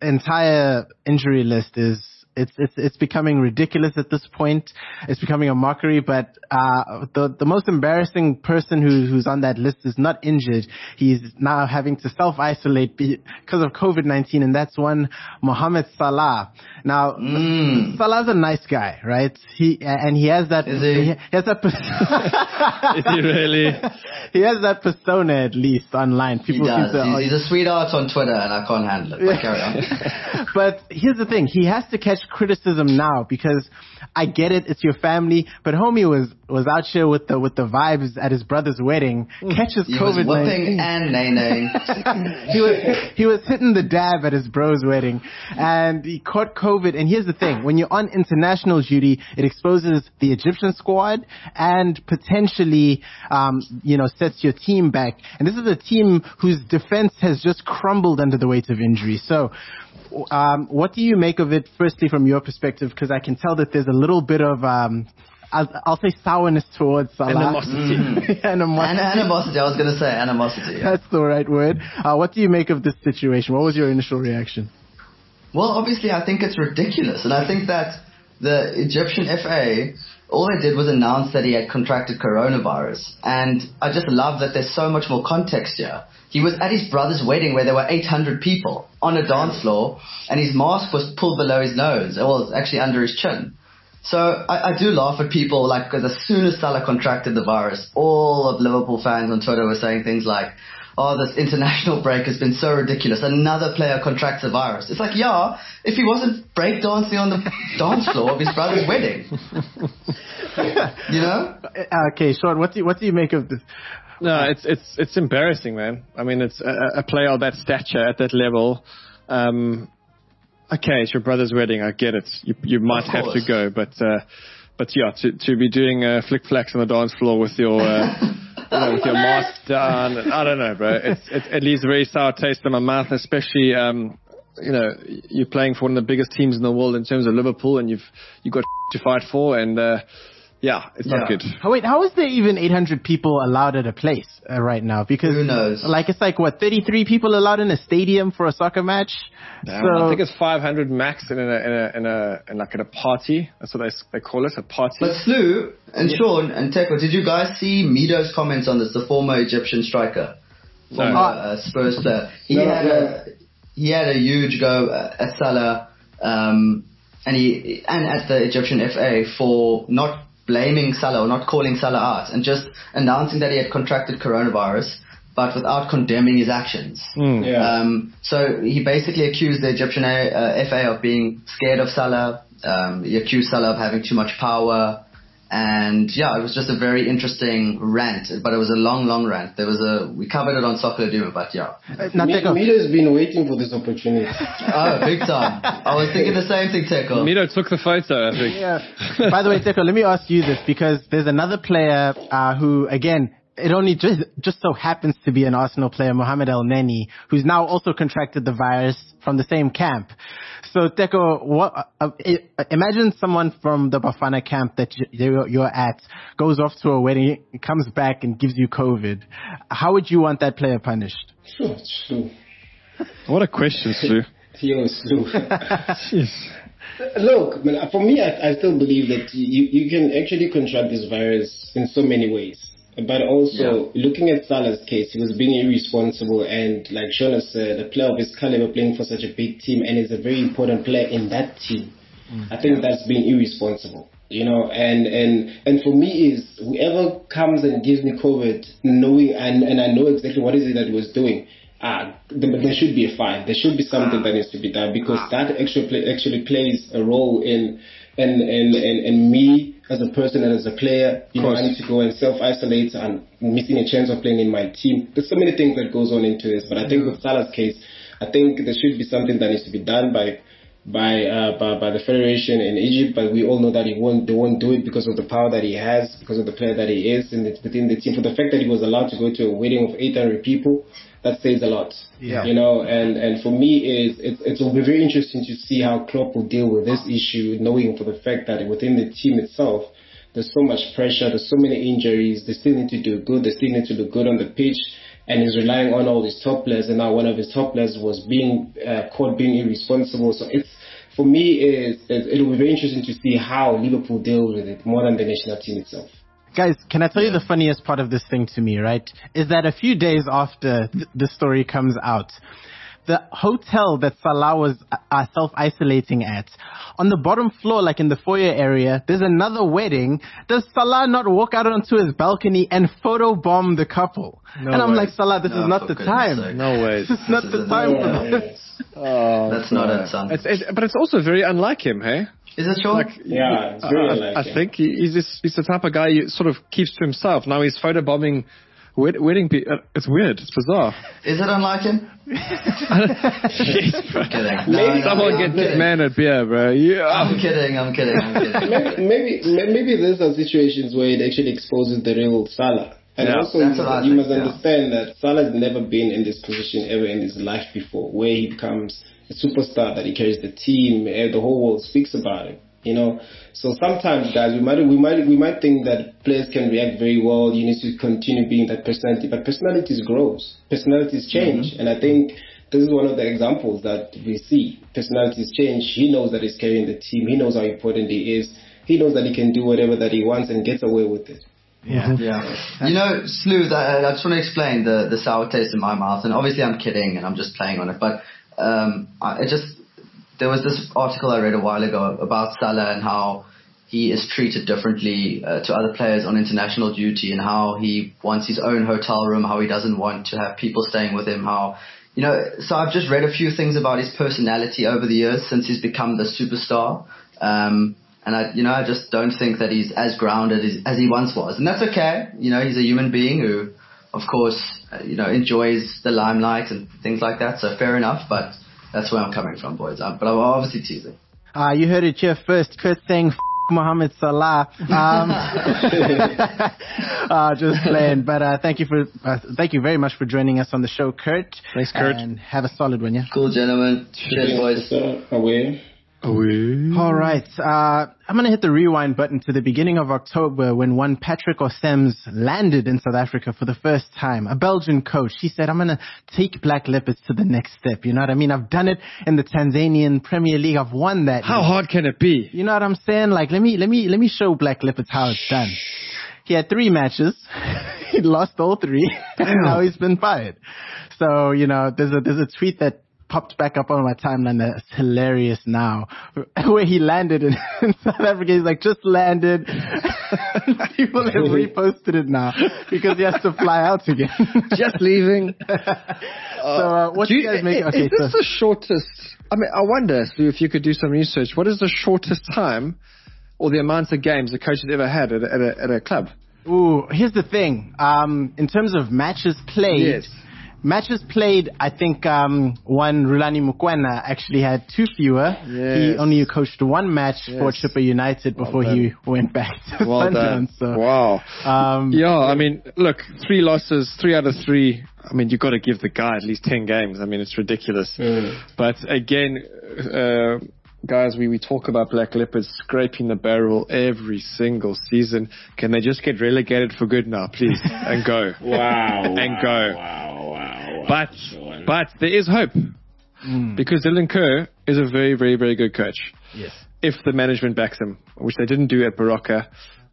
entire injury list is It's, it's, it's becoming ridiculous at this point. It's becoming a mockery, but, uh, the, the most embarrassing person who, who's on that list is not injured. He's now having to self-isolate because of COVID nineteen, and that's one Mohamed Salah. Now, mm. Salah's a nice guy, right? He, and he has that, is he? he has that, is he really? He has that persona at least online. People he does. To, he's, he's a sweetheart on Twitter and I can't handle it. But carry on. But here's the thing. He has to catch criticism now because I get it, it's your family, but homie was was out here with the with the vibes at his brother's wedding, catches COVID nineteen and nay-nay. he was he was hitting the dab at his bro's wedding and he caught COVID. And here's the thing, when you're on international duty, it exposes the Egyptian squad and potentially um you know sets your team back, and this is a team whose defense has just crumbled under the weight of injury. So Um, what do you make of it, firstly, from your perspective? Because I can tell that there's a little bit of, um, I'll, I'll say sourness towards Salah. Animosity. Mm. animosity. An- animosity. I was going to say animosity. Yeah. That's the right word. Uh, what do you make of this situation? What was your initial reaction? Well, obviously, I think it's ridiculous. And I think that the Egyptian F A, all they did was announce that he had contracted coronavirus. And I just love that there's so much more context here. He was at his brother's wedding where there were eight hundred people on a dance floor, and his mask was pulled below his nose. Well, it was actually under his chin. So I, I do laugh at people, like, because as soon as Salah contracted the virus, all of Liverpool fans on Twitter were saying things like, oh, this international break has been so ridiculous. Another player contracts a virus. It's like, yeah, if he wasn't breakdancing on the dance floor of his brother's wedding. You know? Okay, Sean, what do you, what do you make of this? No, it's it's it's embarrassing, man. I mean, it's a, a player of that stature at that level. Um, okay, it's your brother's wedding. I get it. You you might have to go, but uh, but yeah, to to be doing uh, flick flacks on the dance floor with your uh, you know, with your mask down, I don't know, bro. It's it, it leaves a very sour taste in my mouth, especially um, you know, you're playing for one of the biggest teams in the world in terms of Liverpool, and you've you've got to fight for, and uh, yeah, it's Yeah. not good. Oh, wait, how is there even eight hundred people allowed at a place uh, right now? Because Who knows? Like, it's like, what, thirty-three people allowed in a stadium for a soccer match? Yeah, so, I think it's five hundred max in a, in a, in a, in like in a party. That's what they, they call it, a party. But Slew and Sean and Teko, did you guys see Mido's comments on this, the former Egyptian striker? Former No. uh, Spurs player. He, No, had no. a, he had a huge go uh, at Salah um, and, he, and at the Egyptian F A for not blaming Salah or not calling Salah out and just announcing that he had contracted coronavirus, but without condemning his actions. Yeah. Um, so he basically accused the Egyptian uh, F A of being scared of Salah. Um, he accused Salah of having too much power. And yeah, it was just a very interesting rant, but it was a long, long rant. There was a, we covered it on Soccer Laduma, but yeah. uh, now, Mi- Teko, Mido's been waiting for this opportunity. Oh, big time. I was thinking the same thing, Teko. Mido took the photo, I think. Yeah. By the way, Teko, let me ask you this, because there's another player uh, who, again, it only just just so happens to be an Arsenal player, Mohamed El Neni, who's now also contracted the virus from the same camp. So, Teko, what, uh, uh, imagine someone from the Bafana camp that you're, you're at goes off to a wedding, comes back and gives you COVID. How would you want that player punished? Sure, Slew. What a question, Stu. Yo, Slew. Jeez. Look, man, for me, I, I still believe that you, you can actually contract this virus in so many ways. But also, looking at Salah's case, he was being irresponsible, and like Shona said, a player of his caliber playing for such a big team, and is a very important player in that team. Mm. I think that's being irresponsible, you know. And and and for me, is whoever comes and gives me COVID, knowing and and I know exactly what is it that he was doing. Ah, there, there should be a fine. There should be something that needs to be done, because that actually play, actually plays a role in in in in, in me. As a person and as a player, you know, I need to go and self-isolate and missing a chance of playing in my team. There's so many things that goes on into this, but I think with Salah's case, I think there should be something that needs to be done by by uh, by, by the federation in Egypt. But we all know that he won't they won't do it because of the power that he has, because of the player that he is in the, within the team. For the fact that he was allowed to go to a wedding of eight hundred people, that says a lot. Yeah. You know, and, and for me, is it, it will be very interesting to see how Klopp will deal with this issue, knowing for the fact that within the team itself, there's so much pressure, there's so many injuries, they still need to do good, they still need to look good on the pitch, and he's relying on all his top players, and now one of his top players was being uh, caught being irresponsible. So it's, for me, is it, it'll be very interesting to see how Liverpool deals with it more than the national team itself. Guys, can I tell you the funniest part of this thing to me, right? Is that a few days after th- the story comes out, the hotel that Salah was uh, self-isolating at, on the bottom floor, like in the foyer area, there's another wedding. Does Salah not walk out onto his balcony and photobomb the couple? No and I'm way. like, Salah, this No, is not for the goodness time. sake. No way. This is not This the is time a- for this. Oh, That's not it, son. It's, it's, but it's also very unlike him, hey? Is it Sean? Like, Yeah, it's very I, unlike I him. think he, he's just, he's the type of guy who sort of keeps to himself. Now he's photobombing wed- wedding people. It's weird. It's bizarre. Is it unlike him? Jeez, bro. Kidding. Maybe No, no, Someone no, get I'm this kidding. man a beer, bro. Yeah. I'm kidding, I'm kidding, I'm kidding. maybe, maybe maybe these are situations where it actually exposes the real Salah. And Yeah. also, That's what I you think, must yeah. understand that Salah has never been in this position ever in his life before, where he becomes a superstar, that he carries the team, and the whole world speaks about him. You know, so sometimes, guys, we might we might we might think that players can react very well. You need to continue being that personality, but personalities grows, personalities change, Mm-hmm. and I think this is one of the examples that we see. Personalities change. He knows that he's carrying the team. He knows how important he is. He knows that he can do whatever that he wants and gets away with it. Yeah. Yeah. You know, Sleuth, I, I just want to explain the, the sour taste in my mouth. And obviously I'm kidding and I'm just playing on it. But um, I it just, there was this article I read a while ago about Salah and how he is treated differently uh, to other players on international duty, and how he wants his own hotel room, how he doesn't want to have people staying with him, how, you know, so I've just read a few things about his personality over the years since he's become the superstar. Um, And I, you know, I just don't think that he's as grounded as, as he once was. And that's okay. You know, he's a human being who, of course, uh, you know, enjoys the limelight and things like that. So fair enough. But that's where I'm coming from, boys. Um, but I'm obviously teasing. Uh, you heard it here first. Chris saying, F- Mohamed Salah. Um, uh, just playing. But uh, thank you for uh, thank you very much for joining us on the show, Kurt. Thanks, Kurt. And have a solid one, yeah. Cool, gentlemen. Cheers, boys. Away. Away. All right. Uh, I'm going to hit the rewind button to the beginning of October when one Patrick Osems landed in South Africa for the first time. A Belgian coach. He said, I'm going to take Black Leopards to the next step. You know what I mean? I've done it in the Tanzanian Premier League. I've won that. How hard can it be? You know what I'm saying? Like, let me, let me, let me show Black Leopards how it's done. He had three matches. He lost all three. And now he's been fired. So, you know, there's a, there's a tweet that popped back up on my timeline that's hilarious now, where he landed in, in South Africa. He's like, just landed. People have reposted it now because he has to fly out again. Just leaving. So uh, what do you, you guys make? Okay, is this so, the shortest? I mean, I wonder if you could do some research. What is the shortest time or the amount of games a coach has ever had at a, at a, at a club? Ooh, here's the thing. Um, in terms of matches played. Yes. Matches played, I think um, one Rulani Mukwena actually had two fewer. Yes. He only coached one match yes. for Chippa United before well he went back to well Sundowns. So, wow. Um, yeah, I mean, look, three losses, three out of three. I mean, you've got to give the guy at least ten games. I mean, it's ridiculous. Mm. But again, uh, guys, we, we talk about Black Leopards scraping the barrel every single season. Can they just get relegated for good now, please? And go. Wow. and wow, go. Wow. But but there is hope mm. because Dylan Kerr is a very, very, very good coach. Yes. If the management backs him, which they didn't do at Baroka.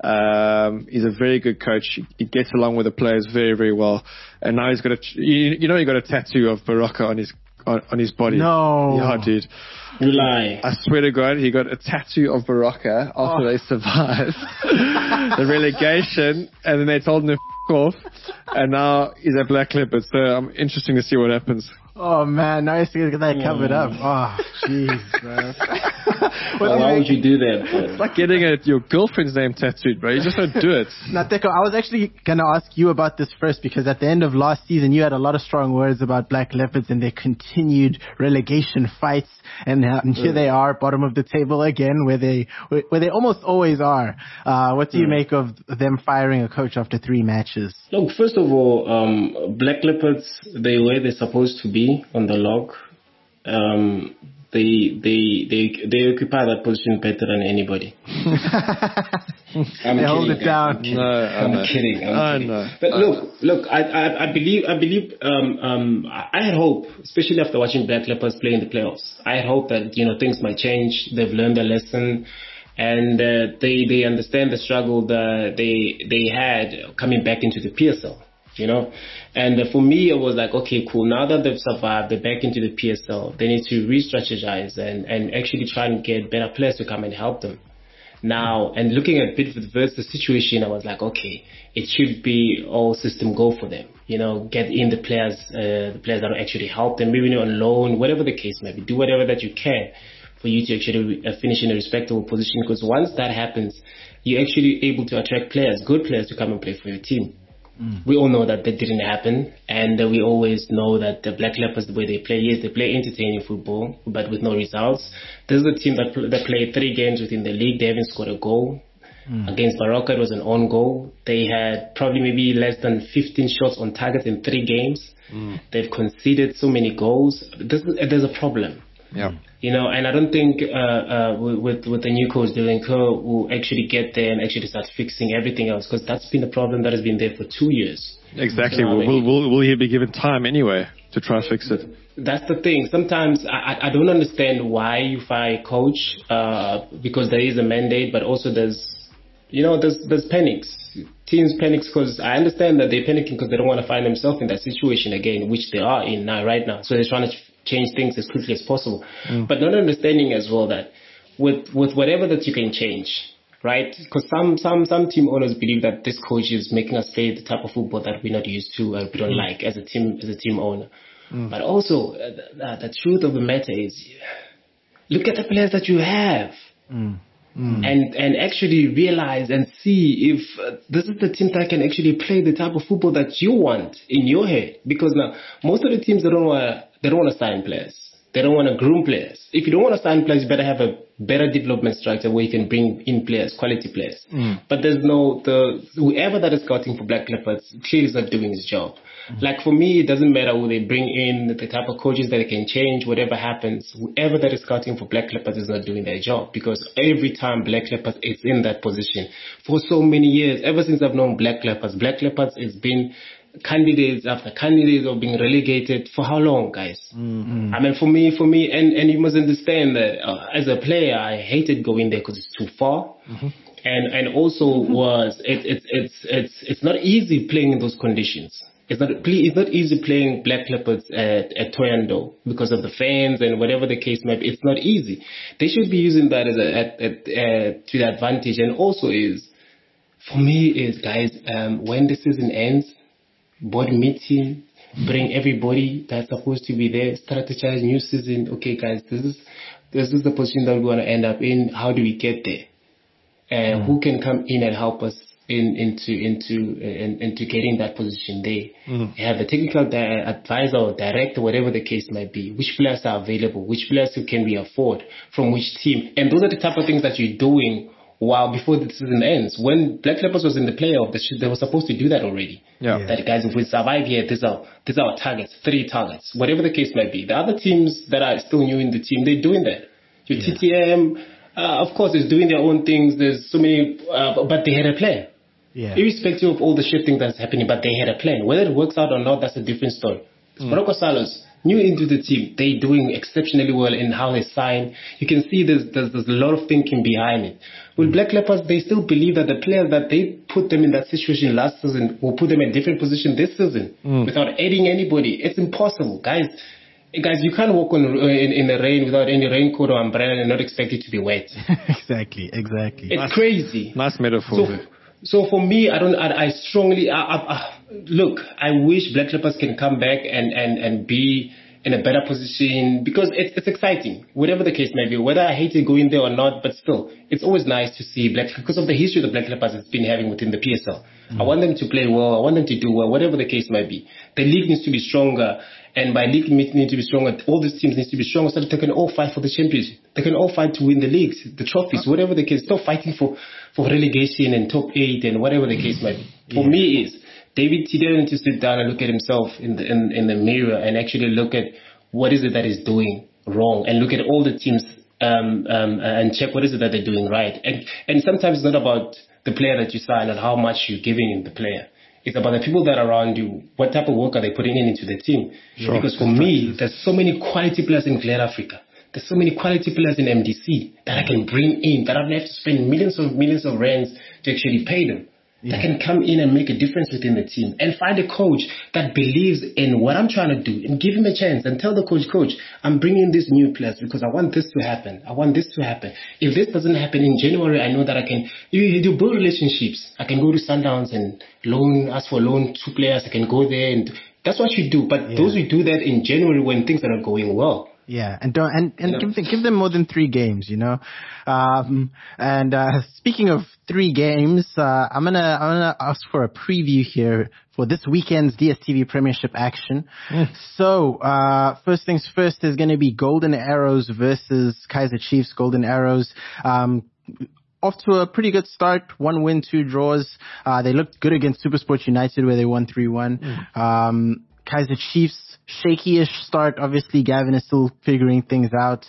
Um, he's a very good coach. He gets along with the players very, very well. And now he's got a, you, you know, he got a tattoo of Baroka on his on, on his body. No. Yeah, dude. You lie. I swear to God, he got a tattoo of Baroka after oh. they survived the relegation, and then they told him to f*** off, and now he's at Black Leopards. So I'm um, interesting to see what happens. Oh man, nice to get that covered up. Oh, jeez, bro. Well, why would you do that, bro? It's like getting a, your girlfriend's name tattooed, bro. You just don't do it. Now, Teko, I was actually going to ask you about this first because at the end of last season, you had a lot of strong words about Black Leopards and their continued relegation fights. And, uh, and here mm. they are, bottom of the table again, where they where they almost always are. Uh, what do you mm. make of them firing a coach after three matches? Look, first of all, um, Black Leopards, they were they're supposed to be on the log. Um, they they they they occupy that position better than anybody. I'm they kidding, hold it guys. down. I'm kidding. No, I'm know. kidding. I'm I kidding. know. But I look, know. look. I, I I believe I believe um um I had hope, especially after watching Black Leopards play in the playoffs. I had hope that you know things might change. They've learned their lesson. And uh, they they understand the struggle that they they had coming back into the P S L, you know. And uh, for me, it was like, okay, cool. Now that they've survived, they're back into the P S L. They need to re-strategize and, and actually try and get better players to come and help them. Now, and looking at Bidford versus the situation, I was like, okay, it should be all system go for them. You know, get in the players, uh, the players that will actually help them, maybe on loan, whatever the case may be. Do whatever that you can for you to actually uh, finish in a respectable position, because once that happens, you're actually able to attract players, good players, to come and play for your team. Mm. We all know that that didn't happen, and uh, we always know that the Black Leopards, the way they play, yes, they play entertaining football, but with no results. This is a team that, pl- that played three games within the league. They haven't scored a goal. Mm. Against Baroka, it was an own goal. They had probably maybe less than fifteen shots on target in three games. Mm. They've conceded so many goals. This is, there's a problem. Yeah. You know, and I don't think uh, uh, with with the new coach Dylan Kerr will actually get there and actually start fixing everything else, because that's been a problem that has been there for two years. Exactly. You know will, I mean? will, will, will he be given time anyway to try to fix it? That's the thing. Sometimes I, I don't understand why you fire a coach, uh, because there is a mandate, but also there's, you know, there's there's panics. Teams panics because I understand that they're panicking because they don't want to find themselves in that situation again, which they are in now right now. So they're trying to change things as quickly as possible. Mm. But not understanding as well that with with whatever that you can change, right? Because some, some, some team owners believe that this coach is making us play the type of football that we're not used to or we don't mm. like as a team as a team owner. Mm. But also, uh, the, the truth of the matter is, look at the players that you have. Mm. Mm. And and actually realize and see if uh, this is the team that can actually play the type of football that you want in your head. Because now most of the teams they don't want they don't want to sign players. They don't want to groom players. If you don't want to sign players, you better have a better development structure where you can bring in players, quality players. Mm. But there's no, the whoever that is scouting for Black Leopards clearly is not doing his job. Mm. Like for me, it doesn't matter who they bring in, the type of coaches that they can change, whatever happens. Whoever that is scouting for Black Leopards is not doing their job, because every time Black Leopards is in that position for so many years, ever since I've known Black Leopards, Black Leopards has been candidates after candidates of being relegated for how long, guys? Mm-hmm. I mean, for me, for me, and, and you must understand that uh, as a player, I hated going there because it's too far, mm-hmm. and and also mm-hmm. was it, it it's it's it's not easy playing in those conditions. It's not it's not easy playing Black Leopards at, at Thohoyandou because of the fans and whatever the case may be. It's not easy. They should be using that as a at, at, uh, to the advantage, and also is for me is guys um, when the season ends. Board meeting, bring everybody that's supposed to be there, strategize new season. Okay, guys, this is this is the position that we're going to end up in. How do we get there? And mm. who can come in and help us in into into in, into getting that position there? Mm. Have a technical di- advisor or director, whatever the case might be. Which players are available? Which players can we afford? From which team? And those are the type of things that you're doing. While before the season ends, when Black Leopards was in the playoff, they were supposed to do that already. Yeah. yeah. That guys, if we survive here, these are these are our targets, three targets, whatever the case might be. The other teams that are still new in the team, they're doing that. Your yeah. T T M, uh, of course, is doing their own things. There's so many, uh, but they had a plan. Yeah. Irrespective of all the shifting that's happening, but they had a plan. Whether it works out or not, that's a different story. Mm. Morocco Salos, new into the team, they doing exceptionally well in how they sign. You can see there's, there's, there's a lot of thinking behind it. With mm. Black Leopards, they still believe that the players that they put them in that situation last season will put them in a different position this season mm. without adding anybody. It's impossible, guys. Guys, you can't walk on in, in the rain without any raincoat or umbrella and not expect it to be wet. exactly, exactly. It's nice, crazy. Nice metaphor. So, so for me, I don't. I, I strongly I, I, I, look. I wish Black Leopards can come back and, and, and be in a better position, because it's it's exciting, whatever the case may be. Whether I hate it going there or not, but still, it's always nice to see Black, because of the history the Black Leopards has been having within the P S L. Mm. I want them to play well. I want them to do well, whatever the case might be. The league needs to be stronger, and by league needs to be stronger, all these teams need to be stronger so that they can all fight for the championship. They can all fight to win the leagues, the trophies, whatever the case. Stop fighting for, for relegation and top eight and whatever the case might be. For yeah. me, is David Tidel needs to sit down and look at himself in the in, in the mirror and actually look at what is it that is doing wrong, and look at all the teams um, um, and check what is it that they're doing right. And and sometimes it's not about the player that you sign and how much you're giving in the player. It's about the people that are around you. What type of work are they putting in into the team? Sure. Because for me, there's so many quality players in Glad Africa. There's so many quality players in M D C that I can bring in, that I don't have to spend millions of millions of rands to actually pay them. Yeah. That can come in and make a difference within the team, and find a coach that believes in what I'm trying to do and give him a chance and tell the coach, coach, I'm bringing these new players because I want this to happen. I want this to happen. If this doesn't happen in January, I know that I can, you, you build relationships. I can go to Sundowns and loan, ask for loan two players. I can go there, and that's what you do. But yeah. those who do that in January when things are not going well. Yeah, and don't and, and give them give them more than three games, you know. Um, and uh, speaking of three games, uh, I'm gonna I'm gonna ask for a preview here for this weekend's D S T V Premiership action. Mm. So uh, first things first, there's gonna be Golden Arrows versus Kaizer Chiefs. Golden Arrows. Um, Off to a pretty good start, one win, two draws. Uh, they looked good against SuperSport United where they won three one. Mm. Um, Kaizer Chiefs, shaky-ish start. Obviously, Gavin is still figuring things out.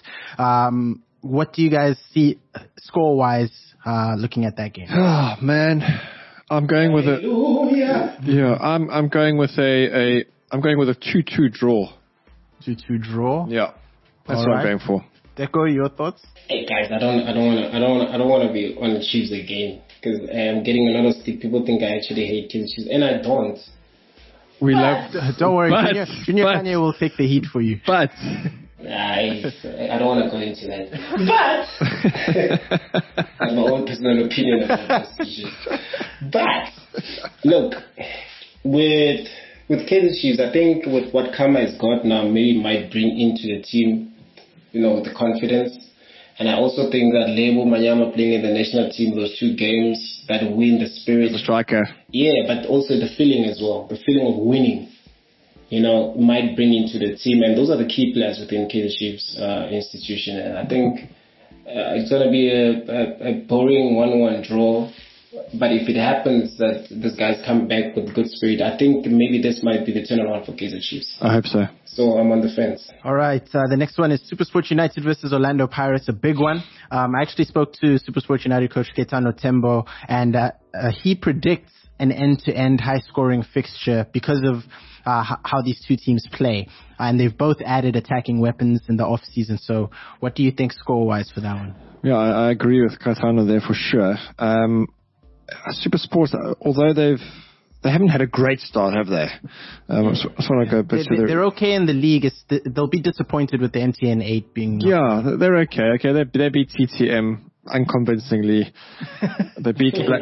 Um, what do you guys see score-wise uh, looking at that game? Oh, man. I'm going with a... Yeah, I'm I'm going with a, a I'm going with a two two draw. two two draw? Yeah. That's All what right. I'm going for. Deco, your thoughts? Hey guys, I don't, I don't want to, I don't, I don't want to be on the Chiefs again, because I'm getting a lot of stick. People think I actually hate the Chiefs, and I don't. We love. Don't worry, but, Junior, Junior but, Kanye will take the heat for you. But I, I don't want to go into that. But I have my own personal opinion about this issue. But look, with with Kaizer Chiefs, I think with what Kama has got now, maybe might bring into the team, you know, the confidence. And I also think that Lebo Manyama playing in the national team, those two games, that win the spirit. The striker. Yeah, but also the feeling as well. The feeling of winning. you know, might bring into the team. And those are the key players within Kaizer Chiefs uh, institution. And I think uh, it's going to be a, a, a boring one one draw. But if it happens that these guys come back with good spirit, I think maybe this might be the turnaround for Kaizer Chiefs. I hope so. So I'm on the fence. All right. Uh, the next one is SuperSport United versus Orlando Pirates, a big one. Um, I actually spoke to SuperSport United coach Caetano Tembo, and uh, uh, he predicts an end-to-end high-scoring fixture because of uh, h- how these two teams play. And they've both added attacking weapons in the off-season. So what do you think score-wise for that one? Yeah, I, I agree with Caetano there for sure. Um, SuperSport, although they've they haven't had a great start, have they? Um, I just, just want to go a bit they're, to the... They're okay in the league. It's the, they'll be disappointed with the M T N eight being... Yeah, they're okay. Okay, they, they beat T T M unconvincingly. They beat Black...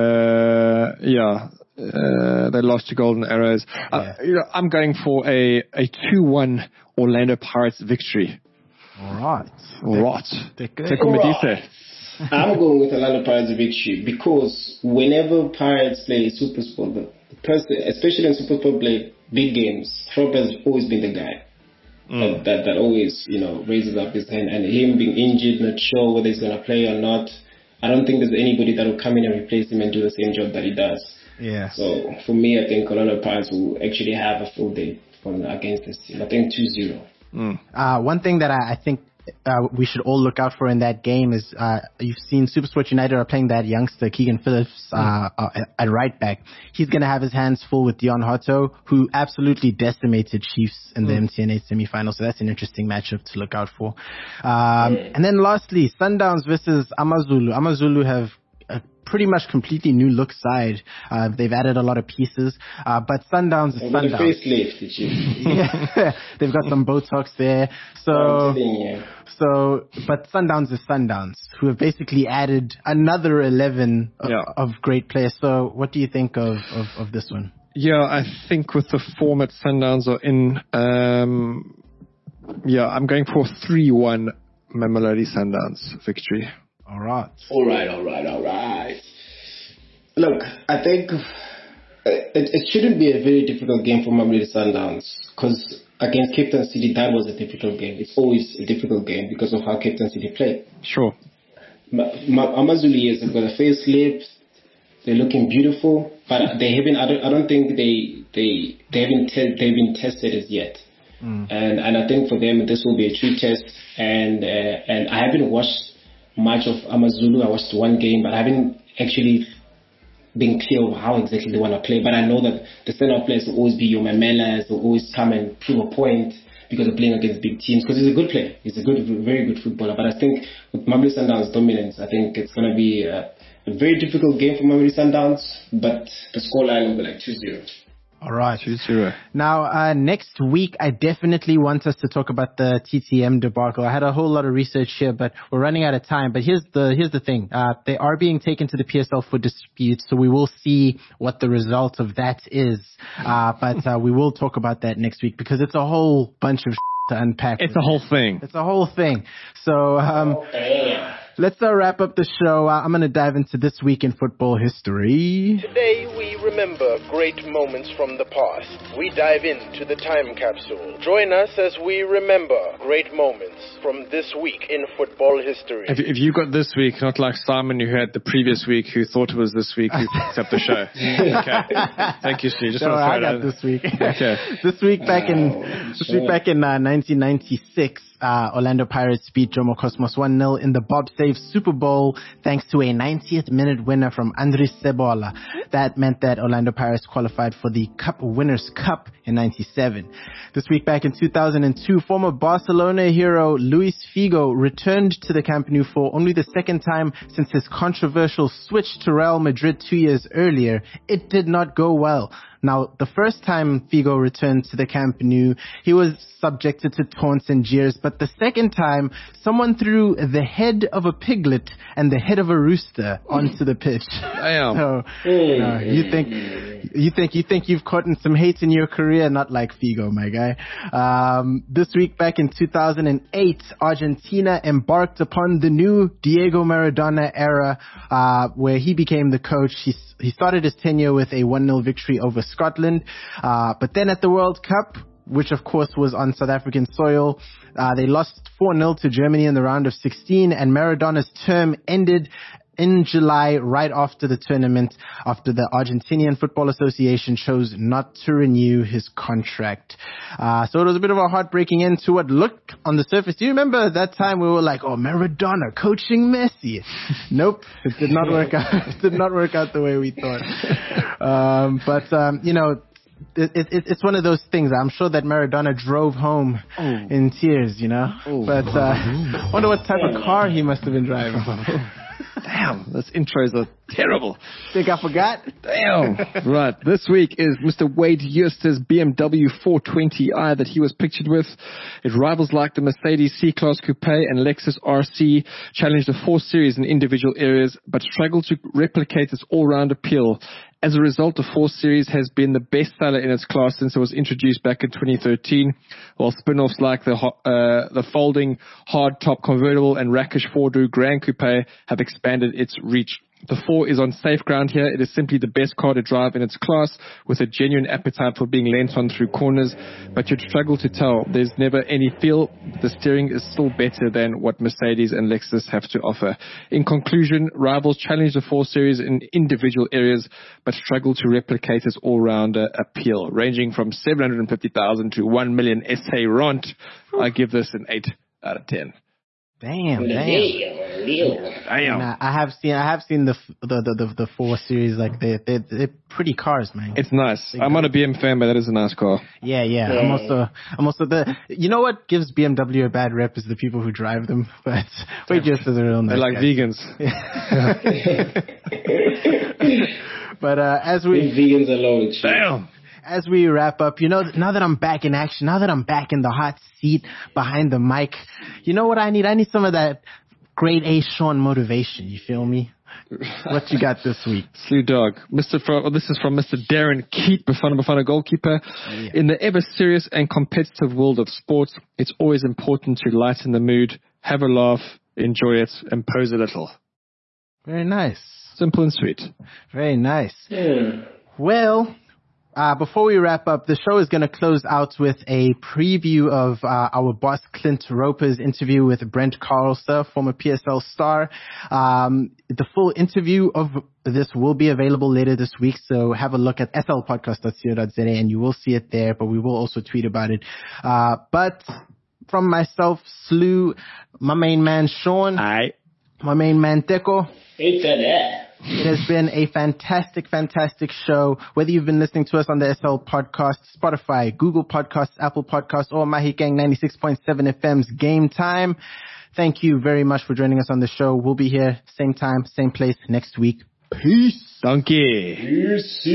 Uh, yeah, uh, they lost to Golden Arrows. Uh, Yeah. you know, I'm going for a, a two one Orlando Pirates victory. All right. All right. They're good. Take on Medise. I'm going with Orlando Pirates victory because whenever Pirates play SuperSport, the person, especially in SuperSport play big games, Trop has always been the guy mm. that, that that always, you know, raises up his hand. And him being injured, not sure whether he's going to play or not, I don't think there's anybody that will come in and replace him and do the same job that he does. Yeah. So for me, I think Orlando Pirates will actually have a full day from, against this team. I think two zero. Mm. Uh, one thing that I, I think Uh, we should all look out for in that game is uh, you've seen SuperSport United are playing that youngster Keegan Phillips uh, mm. uh, at right back. He's going to have his hands full with Dion Hotto, who absolutely decimated Chiefs in mm. the M T N eight semifinal. So that's an interesting matchup to look out for. Um, and then lastly, Sundowns versus Amazulu. Amazulu have a pretty much completely new look side. Uh, they've added a lot of pieces, uh, but Sundowns is oh, Sundowns. Facelift, yeah, they've got some Botox there. So, so, but Sundowns is Sundowns, who have basically added another eleven of, yeah. of great players. So, what do you think of, of, of this one? Yeah, I think with the format Sundowns are in, um, yeah, I'm going for three one Mamelodi Sundowns victory. All right. All right, all right, all right. Look, I think it, it shouldn't be a very difficult game for Mamelodi Sundowns because against Cape Town City, that was a difficult game. It's always a difficult game because of how Cape Town City played. Sure. Ma- Ma- Amazulu, have got a facelift. They're looking beautiful, but they haven't. I don't. I don't think they they they haven't te- they've been tested as yet. Mm. And and I think for them this will be a true test. And uh, and I haven't watched much of Amazulu. I watched one game, but I haven't actually been clear of how exactly they want to play. But I know that the center players will always be your Mamelas, will always come and prove a point because they're playing against big teams. Because he's a good player, he's a good, very good footballer. But I think with Mamelodi Sundowns' dominance, I think it's going to be a, a very difficult game for Mamelodi Sundowns. But the scoreline will be like two zero. All right. two zero. Now, uh, next week, I definitely want us to talk about the T T M debacle. I had a whole lot of research here, but we're running out of time. But here's the here's the thing. Uh, they are being taken to the P S L for dispute, so we will see what the result of that is. Uh, but uh, we will talk about that next week because it's a whole bunch of to unpack. It's a whole thing. It's a whole thing. So um, let's uh, wrap up the show. Uh, I'm going to dive into this week in football history. Today we remember great moments from the past. We dive into the time capsule. Join us as we remember great moments from this week in football history. If, if you got this week, not like Simon who had the previous week, who thought it was this week, who picked up the show. Okay. Thank you, Steve. Just no, want to I got out. this week. Okay. This week back in oh, this sure. week back in uh, nineteen ninety-six, uh, Orlando Pirates beat Jomo Cosmos one nil in the Bob Save Super Bowl thanks to a ninetieth minute winner from Andries Sebola. That meant that Orlando Pirates qualified for the Cup Winners' Cup in ninety-seven. This week back in two thousand two, former Barcelona hero Luis Figo returned to the Camp Nou for only the second time since his controversial switch to Real Madrid two years earlier. It did not go well. Now, the first time Figo returned to the Camp Nou, he was subjected to taunts and jeers, but the second time, someone threw the head of a piglet and the head of a rooster onto the pitch. Damn. So, uh, you think, you think, you think you've caught some hate in your career? Not like Figo, my guy. Um, this week back in two thousand eight, Argentina embarked upon the new Diego Maradona era, uh, where he became the coach. He, he started his tenure with a one nil victory over Scotland. Uh, but then at the World Cup, which of course was on South African soil, uh, they lost four nil to Germany in the round of sixteen, and Maradona's term ended in July, right after the tournament, after the Argentinian Football Association chose not to renew his contract. Uh, so it was a bit of a heartbreaking end to what looked on the surface. Do you remember that time we were like, oh, Maradona coaching Messi? Nope, it did not work out. It did not work out the way we thought. Um, but, um, you know, It, it, it's one of those things. I'm sure that Maradona drove home oh. in tears, you know. Oh. But uh, wonder what type of car he must have been driving. Damn, those intros are terrible. Think I forgot? Damn. Right, this week is Mister Wade Eustace's B M W four twenty i that he was pictured with. It rivals like the Mercedes C-Class Coupe and Lexus R C, challenged the four series in individual areas, but struggled to replicate its all-round appeal. As a result, the four series has been the best seller in its class since it was introduced back in twenty thirteen, while spin-offs like the uh, the folding hard-top convertible and rakish four-door Grand Coupe have expanded its reach. The four is on safe ground here. It is simply the best car to drive in its class, with a genuine appetite for being lent on through corners, but you'd struggle to tell. There's never any feel. The steering is still better than what Mercedes and Lexus have to offer. In conclusion, rivals challenge the four series in individual areas, but struggle to replicate its all-rounder appeal. Ranging from seven hundred fifty thousand to one million S A rand, I give this an eight out of ten. Damn, damn. Damn. Nah, I have seen, I have seen the the the, the, the four series. Like they they they're pretty cars, man. It's nice. They're I'm good. Not a B M fan, but that is a nice car. Yeah, yeah. yeah. I'm also, I'm also the. You know what gives B M W a bad rep is the people who drive them. But we just as a real nice. They're like guys. Vegans. But uh, as we vegans alone, damn. As we wrap up, you know, now that I'm back in action, now that I'm back in the hot seat behind the mic, you know what I need? I need some of that grade A Sean motivation. You feel me? What you got this week? Slew dog. Mister Fro- well, this is from Mister Darren Keat, Bafana Bafana goalkeeper. Oh, yeah. In the ever serious and competitive world of sports, it's always important to lighten the mood, have a laugh, enjoy it, and pose a little. Very nice. Simple and sweet. Very nice. Yeah. Well, Uh, before we wrap up, the show is going to close out with a preview of uh, our boss Clint Roper's interview with Brent Carlser, former P S L star. Um, the full interview of this will be available later this week, so have a look at s l podcast dot co dot z a and you will see it there, but we will also tweet about it. Uh, but from myself, Slew, my main man Sean, Aye. my main man Teko. It's a there. It has been a fantastic, fantastic show. Whether you've been listening to us on the S L Podcast, Spotify, Google Podcasts, Apple Podcasts, or Mahikeng ninety-six point seven F M's Game Time, thank you very much for joining us on the show. We'll be here same time, same place next week. Peace. Donkey. Peace.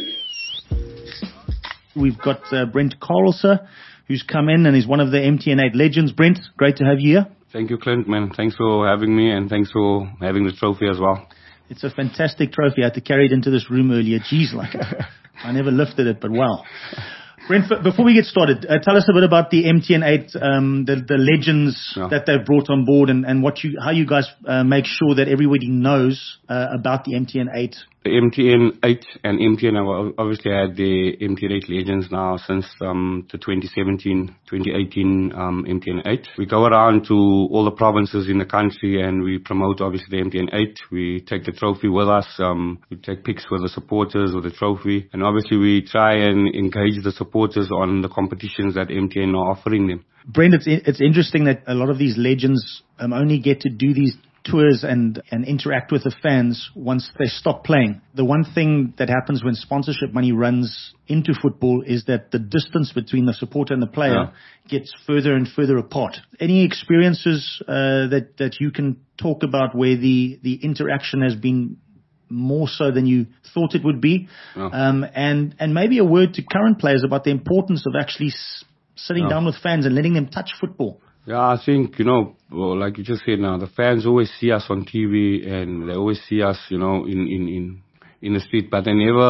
We've got uh, Brent Carlser, who's come in and is one of the M T N eight legends. Brent, great to have you here. Thank you, Clint, man. Thanks for having me, and thanks for having the trophy as well. It's a fantastic trophy. I had to carry it into this room earlier. Jeez, like, I never lifted it, but wow. Brent, before we get started, uh, tell us a bit about the M T N eight, um, the, the legends yeah. that they've brought on board, and, and what you, how you guys uh, make sure that everybody knows uh, about the M T N eight. The M T N eight and M T N have obviously had the M T N eight legends now since um, the twenty seventeen twenty eighteen um, M T N eight. We go around to all the provinces in the country and we promote obviously the M T N eight. We take the trophy with us. Um, we take pics with the supporters with the trophy, and obviously we try and engage the supporters on the competitions that M T N are offering them. Brent, it's it's interesting that a lot of these legends um, only get to do these tours and, and interact with the fans once they stop playing. The one thing that happens when sponsorship money runs into football is that the distance between the supporter and the player yeah. gets further and further apart. Any experiences uh, that, that you can talk about where the, the interaction has been more so than you thought it would be? Yeah. Um, and, and maybe a word to current players about the importance of actually s- sitting yeah. down with fans and letting them touch football. Yeah, I think, you know, well, like you just said now, the fans always see us on T V and they always see us, you know, in, in, in, in the street, but they never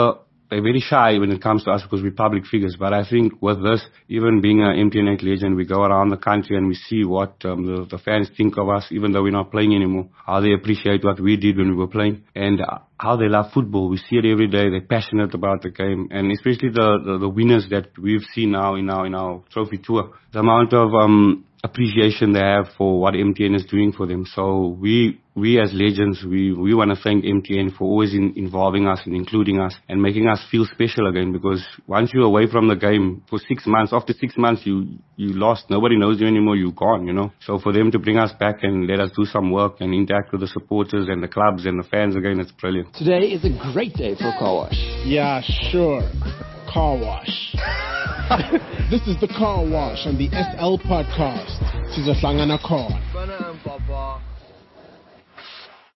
they're very shy when it comes to us because we're public figures. But I think with this, even being an M T N eight legend, we go around the country and we see what um, the, the fans think of us, even though we're not playing anymore, how they appreciate what we did when we were playing, and uh, how they love football. We see it every day. They're passionate about the game, and especially the, the, the winners that we've seen now in our, in our trophy tour. The amount of um, appreciation they have for what M T N is doing for them. So we we as legends, we, we want to thank M T N for always in, involving us and including us and making us feel special again, because once you're away from the game for six months, after six months you, you lost. Nobody knows you anymore. You're gone, you know. So for them to bring us back and let us do some work and interact with the supporters and the clubs and the fans again, it's brilliant. Today is a great day for Car Wash. Yeah, sure. Car Wash. This is the Car Wash on the S L podcast. Sizohlangana khona.